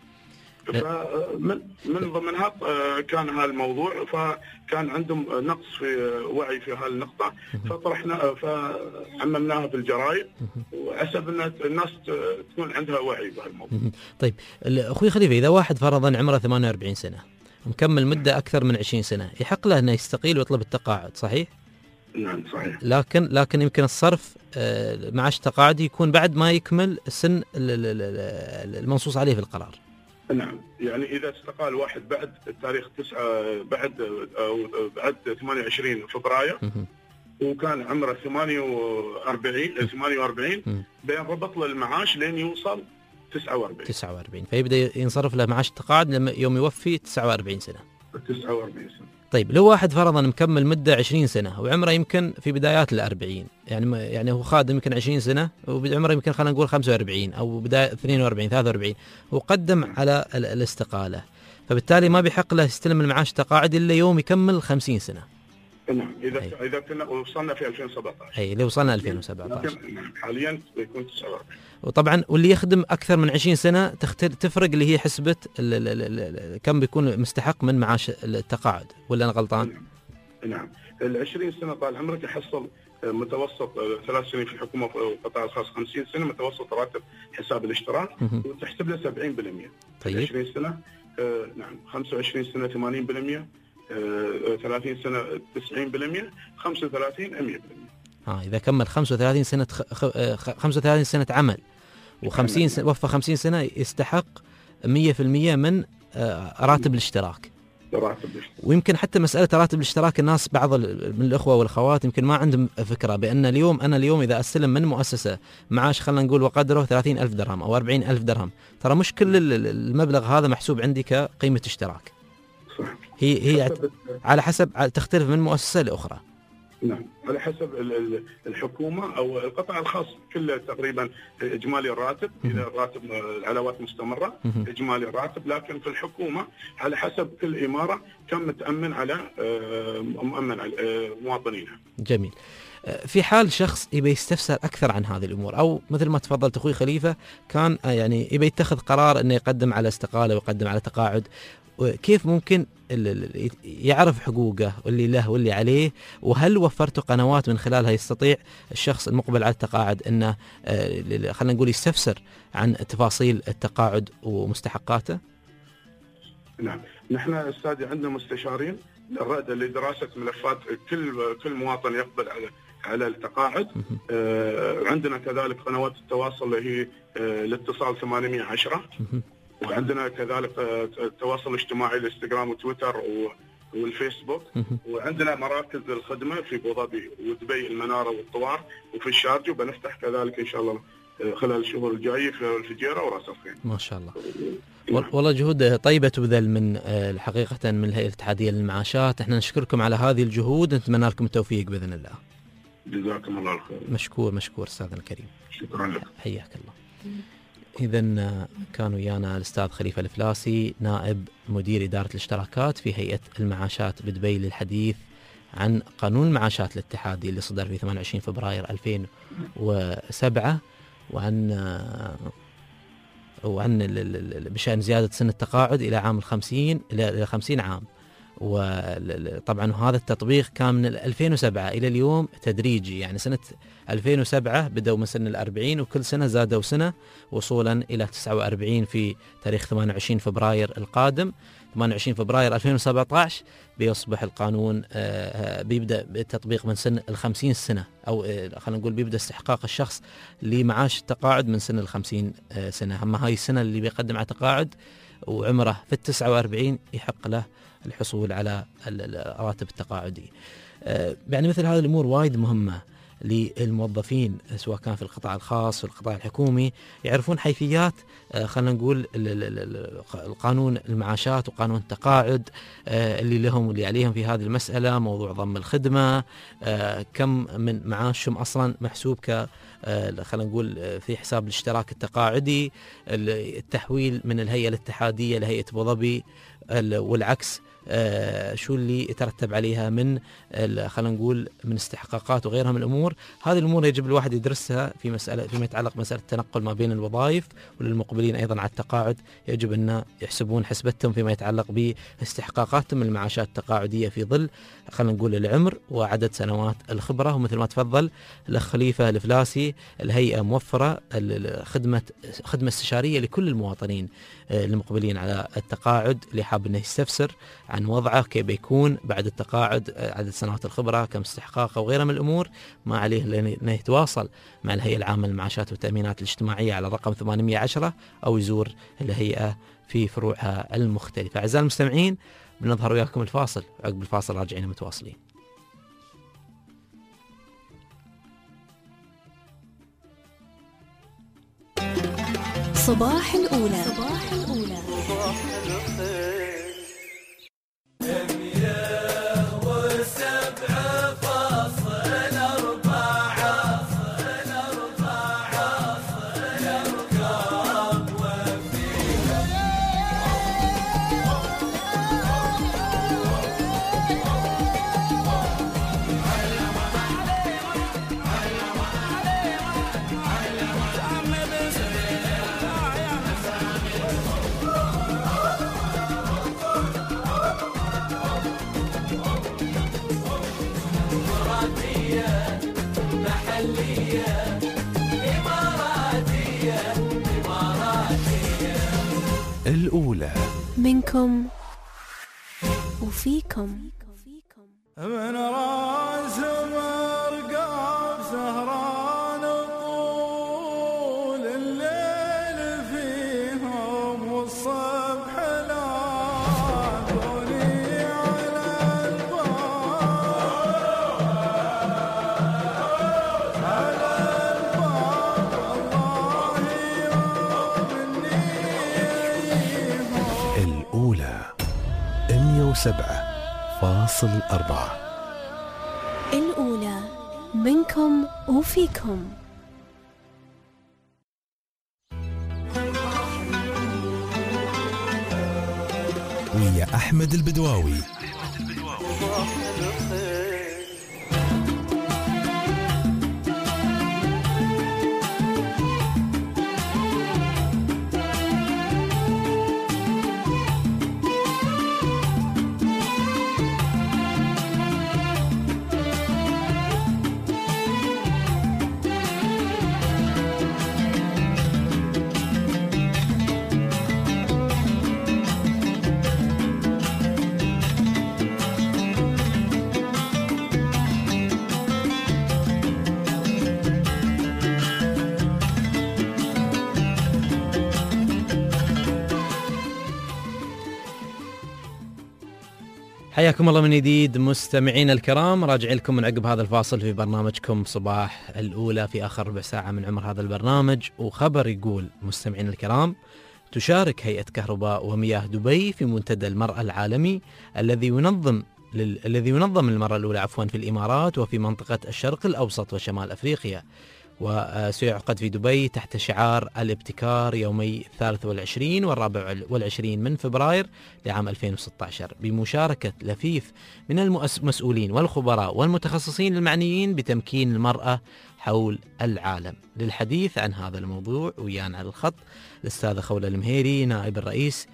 فمن من ضمنها كان هالموضوع، فكان عندهم نقص في وعي في هالنقطة، فطرحنا فعممناها في الجرائد وحسب ان الناس تكون عندها وعي بهالموضوع. طيب اخوي خليفة، اذا واحد فرضا عمره ثمانية وأربعين سنة مكمل مدة اكثر من عشرين سنة يحق له انه يستقيل ويطلب التقاعد، صحيح؟ نعم صحيح. لكن لكن يمكن الصرف معاش تقاعدي يكون بعد ما يكمل السن المنصوص عليه في القرار. نعم، يعني إذا استقال واحد بعد التاريخ تسعة بعد أو بعد ثمانية وعشرين فبراير وكان عمره ثمانية وأربعين ثمانية وأربعين بينربط له المعاش لين يوصل تسعة وأربعين تسعة وأربعين فيبدأ ينصرف له معاش التقاعد لما يوم يوفي تسعة وأربعين سنة. تسعة وأربعين سنة. طيب لو واحد فرضا مكمل مدة عشرين سنة وعمره يمكن في بدايات الأربعين، يعني يعني هو خادم يمكن عشرين سنة وعمره يمكن خلينا نقول خمسة وأربعين أو بداية اثنين وأربعين ثلاثة وأربعين وقدم على الاستقالة، فبالتالي ما بيحق له يستلم المعاش التقاعدي إلا يوم يكمل خمسين سنة. نعم اذا أي. اذا كنا وصلنا في ألفين وسبعة عشر اي اللي وصلنا ألفين وسبعة عشر. لكن حاليا يكون تسعة وأربعين. وطبعا واللي يخدم اكثر من عشرين سنه تختل تفرق اللي هي حسبه ال ال ال ال كم بيكون مستحق من معاش التقاعد، ولا انا غلطان؟ نعم, نعم. ال عشرين سنه طال عمرك يحصل متوسط ثلاث سنين في الحكومه والقطاع الخاص خمسين سنه متوسط راتب حساب الاشتراك وتحسب له سبعين بالمئة. طيب. عشرين سنه آه نعم خمسة وعشرين سنه ثمانين بالمئة، آه ثلاثين سنه تسعين بالمئة، خمسة وثلاثين مئة بالمئة. ها اذا كمل خمسة وثلاثين سنه خ... خمسة وثلاثين سنه عمل وخمسين سنة وفى خمسين سنه يستحق مئة بالمئة من آه راتب الاشتراك. راتب الاشتراك. ويمكن حتى مساله راتب الاشتراك الناس بعض من الاخوه والاخوات يمكن ما عندهم فكره بان اليوم انا اليوم اذا استلم من مؤسسه معاش خلينا نقول وقدره ثلاثين ألف درهم او أربعين ألف درهم، ترى مش كل المبلغ هذا محسوب عندي كقيمه اشتراك. صح. هي هي على حسب تختلف من مؤسسه لاخرى. نعم على حسب الحكومة أو القطاع الخاص كله تقريبا إجمالي الراتب، إذا الراتب العلاوات مستمرة إجمالي الراتب، لكن في الحكومة على حسب كل إمارة كم متأمن على مؤمن على مواطنينها. جميل. في حال شخص يبي يستفسر أكثر عن هذه الأمور أو مثل ما تفضلت أخوي خليفة كان يعني يبي يتخذ قرار أنه يقدم على استقالة ويقدم على تقاعد، كيف ممكن يعرف حقوقه واللي له واللي عليه، وهل وفرتوا قنوات من خلالها يستطيع الشخص المقبل على التقاعد انه خلينا نقول يستفسر عن تفاصيل التقاعد ومستحقاته؟ نعم نحن استاذ عندنا مستشارين لدراسه ملفات كل كل مواطن يقبل على على التقاعد. آه عندنا كذلك قنوات التواصل اللي هي آه الاتصال ثمانمئة وعشرة، وعندنا كذلك التواصل الاجتماعي الانستغرام وتويتر والفيسبوك، وعندنا مراكز الخدمه في ابو ظبي ودبي المناره والطوار وفي الشارجه، وبنفتح كذلك ان شاء الله خلال الشهور الجايه في الفجيره وراس الخيم. ما شاء الله. والله جهود طيبه تبذل من حقيقه من الهيئه الاتحاديه للمعاشات، احنا نشكركم على هذه الجهود، نتمنى لكم التوفيق باذن الله. جزاكم الله الخير. مشكور مشكور استاذنا الكريم. شكرا لك. حياك الله. إذا كان ويانا الأستاذ خليفة الفلاسي نائب مدير إدارة الاشتراكات في هيئة المعاشات بدبي للحديث عن قانون المعاشات الاتحادي اللي صدر في ثمانية وعشرين فبراير ألفين وسبعة، وعن وعن بشأن زيادة سن التقاعد إلى عام الخمسين إلى خمسين عام. وطبعا هذا التطبيق كان من ألفين وسبعة إلى اليوم تدريجي، يعني سنة ألفين وسبعة بدأوا من سن الأربعين وكل سنة زادوا سنة وصولا إلى تسعة وأربعين في تاريخ ثمانية وعشرين فبراير القادم. ثمانية وعشرين فبراير ألفين وسبعة عشر بيصبح القانون بيبدأ بالتطبيق من سن الخمسين سنة، أو خلينا نقول بيبدأ استحقاق الشخص لمعاش التقاعد من سن الخمسين سنة. أما هاي السنة اللي بيقدم على تقاعد وعمره في التسعة وأربعين يحق له الحصول على الراتب التقاعدي. يعني مثل هذه الأمور وايد مهمة للموظفين سواء كان في القطاع الخاص في القطاع الحكومي، يعرفون حيثيات خلينا نقول القانون المعاشات وقانون التقاعد اللي لهم واللي عليهم في هذه المسألة، موضوع ضم الخدمة، كم من معاشهم أصلا محسوب ك خلينا نقول في حساب الاشتراك التقاعدي، التحويل من الهيئة الاتحادية لهيئة أبو ظبي والعكس، آه شو اللي يترتب عليها من خلينا نقول من استحقاقات وغيرها من الامور. هذه الامور يجب الواحد يدرسها في مساله فيما يتعلق مساله التنقل ما بين الوظائف، وللمقبلين ايضا على التقاعد يجب ان يحسبون حسبتهم فيما يتعلق باستحقاقاتهم من المعاشات التقاعديه في ظل خلينا نقول العمر وعدد سنوات الخبره. ومثل ما تفضل الاخ خليفه الفلاسي، الهيئه موفره الخدمه خدمه استشاريه لكل المواطنين المقبلين على التقاعد اللي حاب انه يستفسر عن وضعه كيف بيكون بعد التقاعد، عدد سنوات الخبرة، كم استحقاقه وغيرها من الأمور. ما عليه أنه يتواصل مع الهيئة العامة للمعاشات والتأمينات الاجتماعية على الرقم ثمانمئة وعشرة أو يزور الهيئة في فروعها المختلفة. أعزائي المستمعين بنظهر وياكم الفاصل، عقب الفاصل راجعين متواصلين. صباح الأولى صباح الأولى الأولى منكم وفيكم. من راس مرقاب سهران طول الليل فيهم والصبح لاقوني على الباب على الباب والله يوم النيهم. الأولى مية وسبعة فاصل أربعة. الأولى منكم وفيكم. ويا أحمد البدواوي. حياكم الله من جديد مستمعين الكرام، راجعين لكم من عقب هذا الفاصل في برنامجكم صباح الأولى في آخر ربع ساعة من عمر هذا البرنامج. وخبر يقول مستمعين الكرام: تشارك هيئة كهرباء ومياه دبي في منتدى المرأة العالمي الذي ينظم لل... الذي ينظم المرة الأولى عفوا في الإمارات وفي منطقة الشرق الأوسط وشمال أفريقيا، وسيعقد في دبي تحت شعار الابتكار يومي الثالث والعشرين والرابع والعشرين من فبراير لعام ألفين وستة عشر بمشاركة لفيف من المسؤولين والخبراء والمتخصصين المعنيين بتمكين المرأة حول العالم. للحديث عن هذا الموضوع ويانا على الخط الأستاذة خولة المهيري، نائب الرئيس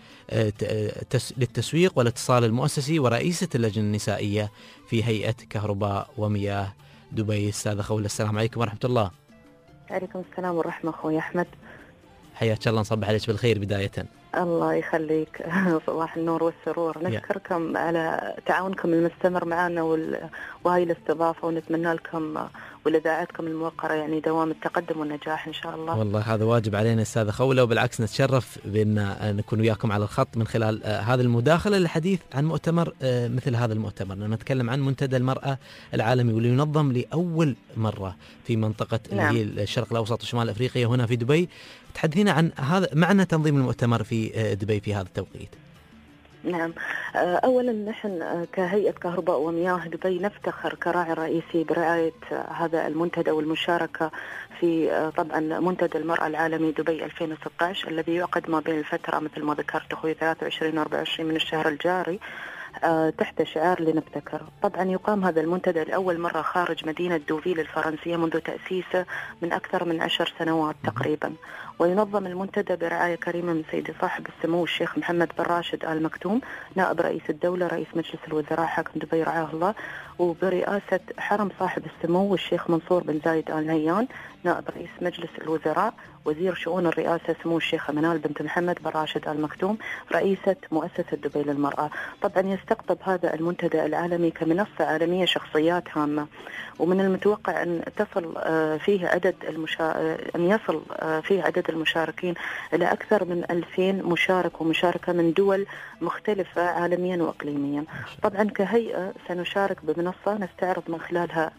للتسويق والاتصال المؤسسي ورئيسة اللجنة النسائية في هيئة كهرباء ومياه دبي. أستاذة خولة، السلام عليكم ورحمة الله. عليكم السلام والرحمة أخوي أحمد. حياك الله، نصبح عليك بالخير بداية. الله يخليك، صباح النور والسرور. نشكركم على تعاونكم المستمر معنا وهاي الاستضافة، ونتمنى لكم ولإذاعتكم الموقرة يعني دوام التقدم والنجاح إن شاء الله. والله هذا واجب علينا أستاذة خولة، وبالعكس نتشرف بأن نكون وياكم على الخط من خلال هذه المداخلة للحديث عن مؤتمر مثل هذا المؤتمر. نتكلم عن منتدى المرأة العالمي واللي ينظم لأول مرة في منطقة نعم. اللي هي الشرق الأوسط وشمال أفريقيا هنا في دبي. تحدثينا عن هذا معنى تنظيم المؤتمر في دبي في هذا التوقيت. نعم، أولا نحن كهيئة كهرباء ومياه دبي نفتخر كراعي رئيسي برعاية هذا المنتدى والمشاركة في طبعا منتدى المرأة العالمي دبي ألفين وستة عشر الذي يعقد ما بين الفترة مثل ما ذكرت أخوي ثلاثة وعشرين وأربعة وعشرين من الشهر الجاري تحت شعار لنبتكر. طبعا يقام هذا المنتدى لأول مرة خارج مدينة دوفيل الفرنسية منذ تأسيسه من أكثر من عشر سنوات تقريبا، وينظم المنتدى برعاية كريمة من سيدي صاحب السمو الشيخ محمد بن راشد آل مكتوم نائب رئيس الدولة رئيس مجلس الوزراء حاكم دبي رعاه الله، وبرئاسة حرم صاحب السمو الشيخ منصور بن زايد آل نهيان نائب رئيس مجلس الوزراء وزير شؤون الرئاسة سمو الشيخة منال بنت محمد بن راشد آل مكتوم رئيسة مؤسسة دبي للمرأة. طبعا يستقطب هذا المنتدى العالمي كمنصة عالمية شخصيات هامة، ومن المتوقع أن تصل فيه عدد المشا... أن يصل فيه عدد المشاركين إلى أكثر من ألفين مشارك ومشاركة من دول مختلفة عالميا وإقليميا. طبعا كهيئة سنشارك بمنصة نستعرض من خلالها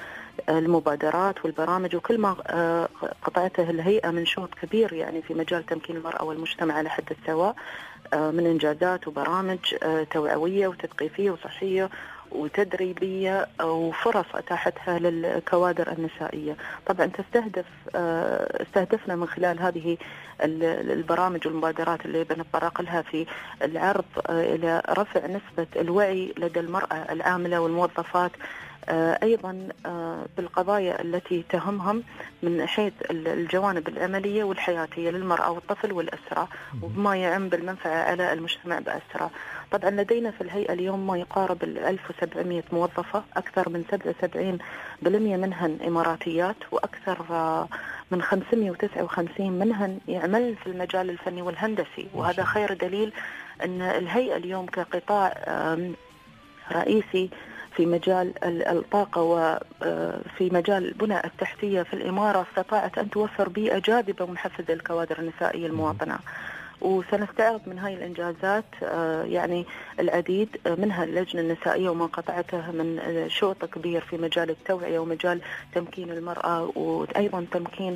المبادرات والبرامج وكل ما قطعته الهيئة من شوط كبير يعني في مجال تمكين المرأة والمجتمع على حد السواء من إنجازات وبرامج توعوية وتثقيفية وصحية وتدريبية وفرص أتاحتها للكوادر النسائية. طبعا تستهدف استهدفنا من خلال هذه البرامج والمبادرات اللي بنتطرق لها في العرض إلى رفع نسبة الوعي لدى المرأة العاملة والموظفات أيضا بالقضايا التي تهمهم من حيث الجوانب العملية والحياتية للمرأة والطفل والأسرة وبما يعم بالمنفعة على المجتمع بأسرة. طبعا لدينا في الهيئة اليوم ما يقارب ألف وسبعمائة موظفة، أكثر من سبعة وسبعين بالمئة منهن إماراتيات، وأكثر من خمسمئة وتسعة وخمسين منهن يعمل في المجال الفني والهندسي، وهذا خير دليل أن الهيئة اليوم كقطاع رئيسي في مجال الطاقة وفي مجال البنى التحتية في الإمارة استطاعت أن توفر بيئة جاذبة ومحفزة للكوادر النسائية المواطنة. وسنستعرض من هاي الإنجازات يعني العديد منها اللجنة النسائية وما قطعته من شوط كبير في مجال التوعية ومجال تمكين المرأة، وأيضا تمكين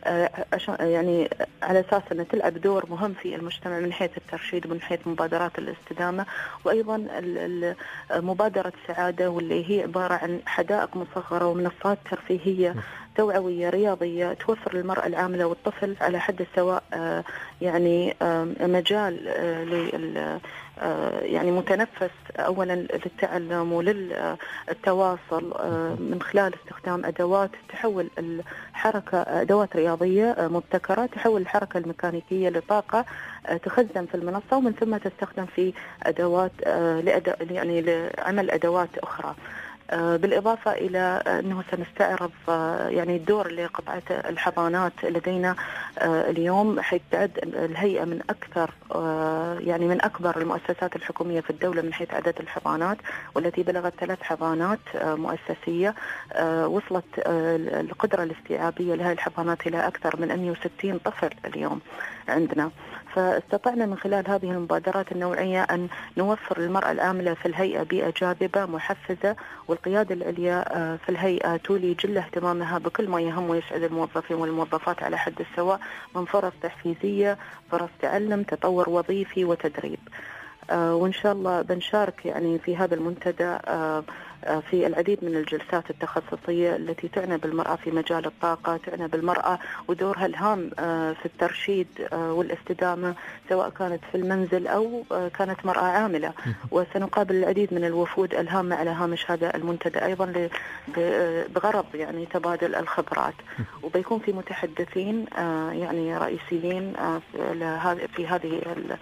يعني على أساس أنها تلعب دور مهم في المجتمع من حيث الترشيد ومن حيث مبادرات الاستدامة، وأيضا مبادرة سعادة واللي هي عبارة عن حدائق مصغرة ومنصات ترفيهية توعوية رياضية توفر للمرأة العاملة والطفل على حد السواء يعني مجال لل يعني متنفس أولا للتعلم وللتواصل من خلال استخدام أدوات تحول الحركة أدوات رياضية مبتكرة تحول الحركة الميكانيكية لطاقة تخزن في المنصة ومن ثم تستخدم في أدوات يعني لعمل أدوات أخرى. بالإضافة إلى أنه سنستعرض يعني الدور اللي قطعته الحضانات لدينا اليوم، حيث تعد الهيئة من أكثر يعني من أكبر المؤسسات الحكومية في الدولة من حيث عدد الحضانات، والتي بلغت ثلاث حضانات مؤسسية. وصلت القدرة الاستيعابية لهذه الحضانات إلى أكثر من مئة وستين طفل اليوم عندنا. فاستطعنا من خلال هذه المبادرات النوعية أن نوفر للمرأة العاملة في الهيئة بيئة جاذبة محفزة، والقيادة العليا في الهيئة تولي جل اهتمامها بكل ما يهم ويسعد الموظفين والموظفات على حد السواء من فرص تحفيزية، فرص تعلم، تطور وظيفي وتدريب. آه وإن شاء الله بنشارك يعني في هذا المنتدى آه آه في العديد من الجلسات التخصصية التي تعنى بالمرأة في مجال الطاقة، تعنى بالمرأة ودورها الهام آه في الترشيد آه والاستدامة، سواء كانت في المنزل أو آه كانت مرأة عاملة. وسنقابل العديد من الوفود الهامة على هامش هذا المنتدى أيضا بغرض يعني تبادل الخبرات، وبيكون في متحدثين آه يعني رئيسيين آه في هذه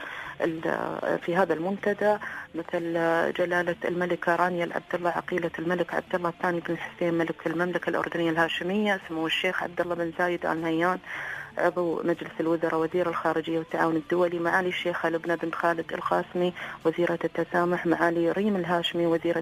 في هذا المنتدى مثل جلالة الملكة رانيا العبد الله عقيلة الملك عبد الله الثاني بن حسين ملك المملكة الأردنية الهاشمية، سمو الشيخ عبد الله بن زايد آل نهيان عضو مجلس الوزراء وزير الخارجية والتعاون الدولي، معالي الشيخة لبنى بنت خالد القاسمي وزيرة التسامح، معالي ريم الهاشمي وزيرة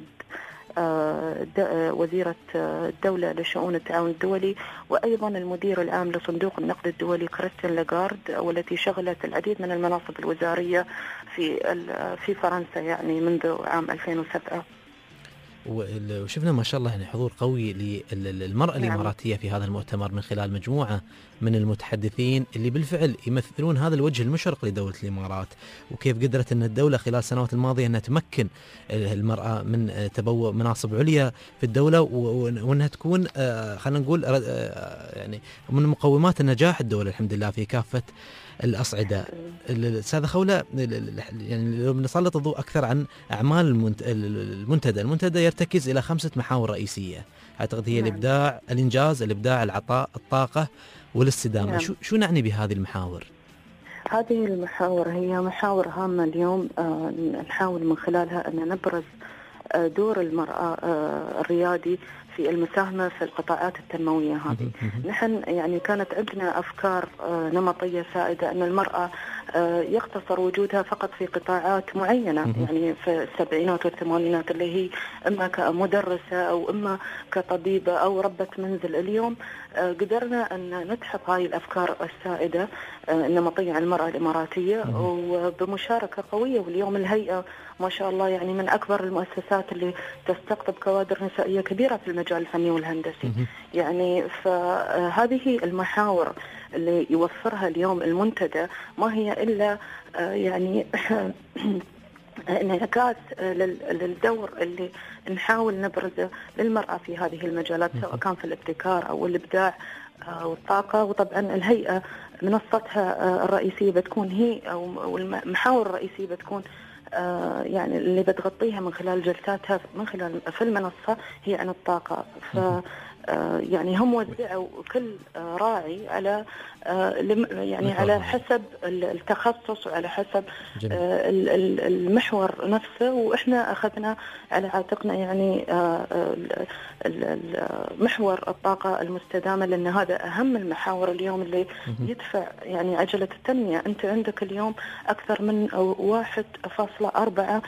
وزيرة الدولة لشؤون التعاون الدولي، وأيضا المدير العام لصندوق النقد الدولي كريستين لاغارد، والتي شغلت العديد من المناصب الوزارية في في فرنسا يعني منذ عام ألفين وسبعة. وشفنا ما شاء الله يعني حضور قوي للمرأة الإماراتية في هذا المؤتمر من خلال مجموعة من المتحدثين اللي بالفعل يمثلون هذا الوجه المشرق لدولة الإمارات، وكيف قدرت أن الدولة خلال السنوات الماضية أنها تمكن المرأة من تبوء مناصب عليا في الدولة، وأنها تكون خلينا نقول يعني من مقومات النجاح الدولة الحمد لله في كافة الأصعدة. الأستاذة خولة يعني لو بنسلط الضوء أكثر عن أعمال المنتدى، المنتدى يرتكز إلى خمسة محاور رئيسية أعتقد هي الإبداع، الإنجاز، الإبداع، العطاء، الطاقة والاستدامة. شو شو نعني بهذه المحاور؟ هذه المحاور هي محاور هامة اليوم آه نحاول من خلالها أن نبرز آه دور المرأة آه الريادي في المساهمة في القطاعات التنموية هذه. نحن يعني كانت عندنا أفكار نمطية سائدة أن المرأة يقتصر وجودها فقط في قطاعات معينة، يعني في السبعينات والثمانينات اللي هي إما كمدرسة أو إما كطبيبة أو ربة منزل. اليوم قدرنا أن نتحط هاي الأفكار السائدة النمطية عن المرأة الإماراتية وبمشاركة قوية. واليوم الهيئة ما شاء الله يعني من أكبر المؤسسات اللي تستقطب كوادر نسائية كبيرة في المجال الفني والهندسي. يعني فهذه المحاور اللي يوفرها اليوم المنتدى ما هي إلا يعني انعكاس للدور اللي نحاول نبرزه للمرأة في هذه المجالات، سواء كان في الابتكار أو الإبداع والطاقة. وطبعا الهيئة منصتها الرئيسية بتكون هي أو المحاور الرئيسية بتكون يعني اللي بتغطيها من خلال جلساتها من خلال في المنصة هي عن الطاقة. يعني هم وزعوا كل راعي على يعني على حسب التخصص وعلى حسب جميل. المحور نفسه، وإحنا أخذنا على عاتقنا يعني محور الطاقة المستدامة، لأن هذا أهم المحاور اليوم اللي يدفع يعني عجلة التنمية. أنت عندك اليوم أكثر من واحد فاصلة أربعة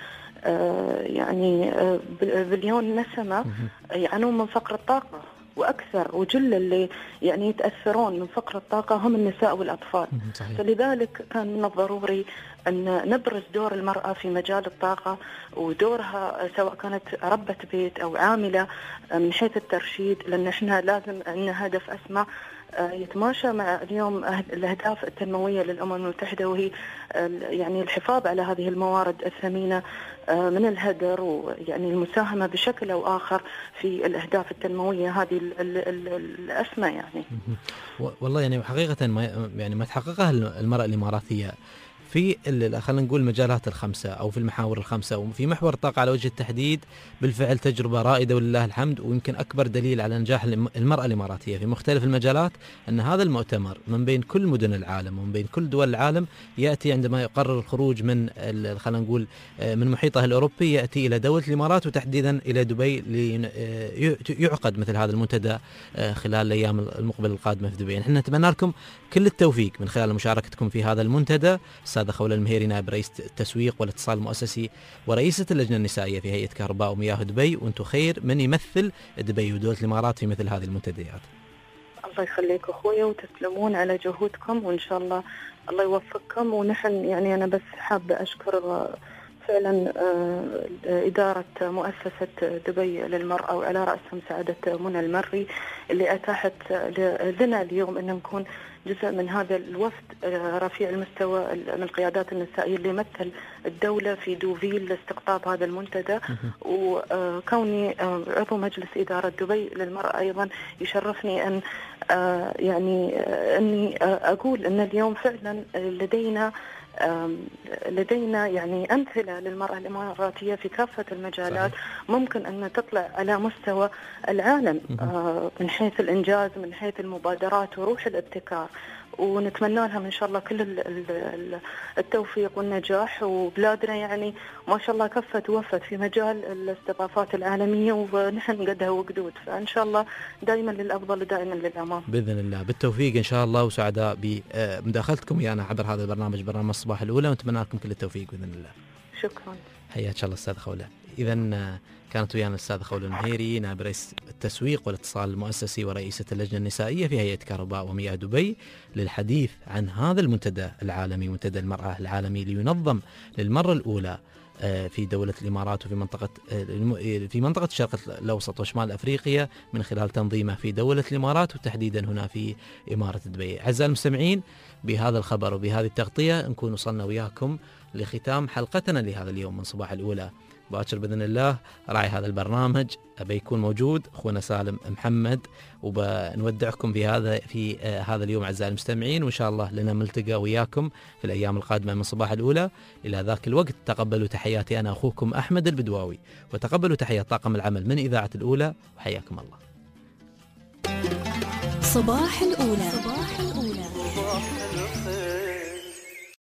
يعني بليون نسمة يعانون من فقر الطاقة، وأكثر وجل اللي يعني يتأثرون من فقر الطاقة هم النساء والأطفال. صحيح. فلذلك كان من الضروري أن نبرز دور المرأة في مجال الطاقة ودورها سواء كانت ربة بيت أو عاملة من حيث الترشيد، لأن إحنا لازم عندنا هدف أسمى يتماشى مع اليوم الأهداف التنموية للأمم المتحدة، وهي يعني الحفاظ على هذه الموارد الثمينة من الهدر، ويعني المساهمة بشكل أو آخر في الأهداف التنموية هذه الأسمى. يعني والله يعني حقيقة ما يعني ما تحققها المرأة الإماراتية في خلينا نقول المجالات الخمسة أو في المحاور الخمسة، وفي محور الطاقة على وجه التحديد بالفعل تجربة رائدة ولله الحمد. ويمكن أكبر دليل على نجاح المرأة الإماراتية في مختلف المجالات أن هذا المؤتمر من بين كل مدن العالم ومن بين كل دول العالم يأتي عندما يقرر الخروج من خلينا نقول من محيطها الأوروبي، يأتي إلى دولة الإمارات وتحديدا إلى دبي ليعقد مثل هذا المنتدى خلال الأيام المقبلة القادمة في دبي. نحن نتمنى لكم كل التوفيق من خلال مشاركتكم في هذا المنتدى. أستاذة خولة المهيري نائب رئيس التسويق والاتصال المؤسسي ورئيسة اللجنة النسائية في هيئة كهرباء ومياه دبي، وأنتم خير من يمثل دبي ودولة الإمارات في مثل هذه المنتديات. الله يخليك أخويا وتسلمون على جهودكم، وإن شاء الله الله يوفقكم. ونحن يعني أنا بس حابة أشكر فعلا إدارة مؤسسة دبي للمرأة وعلى رأسهم سعادة منى المري اللي أتاحت لنا اليوم أن نكون جزء من هذا الوفد رفيع المستوى من القيادات النسائية اللي مثل الدولة في دوفيل لاستقطاب هذا المنتدى. وكوني عضو مجلس إدارة دبي للمرأة أيضا يشرفني أن يعني أني أقول أن اليوم فعلا لدينا لدينا يعني أمثلة للمرأة الإماراتية في كافة المجالات. صحيح. ممكن أن تطلع على مستوى العالم من حيث الإنجاز، من حيث المبادرات وروح الابتكار، ونتمنى لهم إن شاء الله كل التوفيق والنجاح. وبلادنا يعني ما شاء الله كفت ووفت في مجال الاستضافات العالمية، ونحن قدها وقدود، فإن شاء الله دائما للأفضل ودائما للأمام بإذن الله. بالتوفيق إن شاء الله، وسعداء بمداخلتكم ويانا عبر هذا البرنامج، برنامج الصباح الأولى، ونتمنى لكم كل التوفيق بإذن الله. شكرا. حياك الله أستاذ خولة. إذن كانت ويانا الأستاذة خولة المهيري نائب رئيس التسويق والاتصال المؤسسي ورئيسة اللجنة النسائية في هيئة كهرباء ومياه دبي للحديث عن هذا المنتدى العالمي، منتدى المرأة العالمي، لينظم للمرة الأولى في دولة الإمارات وفي منطقة في منطقة الشرق الأوسط وشمال أفريقيا من خلال تنظيمه في دولة الإمارات وتحديدا هنا في إمارة دبي. أعزائي المستمعين، بهذا الخبر وبهذه التغطية نكون وصلنا وياكم لختام حلقتنا لهذا اليوم من صباح الأولى. باكر بإذن الله راعي هذا البرنامج أبي يكون موجود أخونا سالم محمد، وبنودعكم في هذا في آه هذا اليوم أعزائي المستمعين، وإن شاء الله لنا ملتقى وياكم في الأيام القادمة من صباح الأولى. إلى ذاك الوقت تقبلوا تحياتي أنا أخوكم أحمد البدواوي، وتقبلوا تحيات طاقم العمل من إذاعة الأولى، وحياكم الله. صباح الأولى. صباح الأولى. صباح الخير.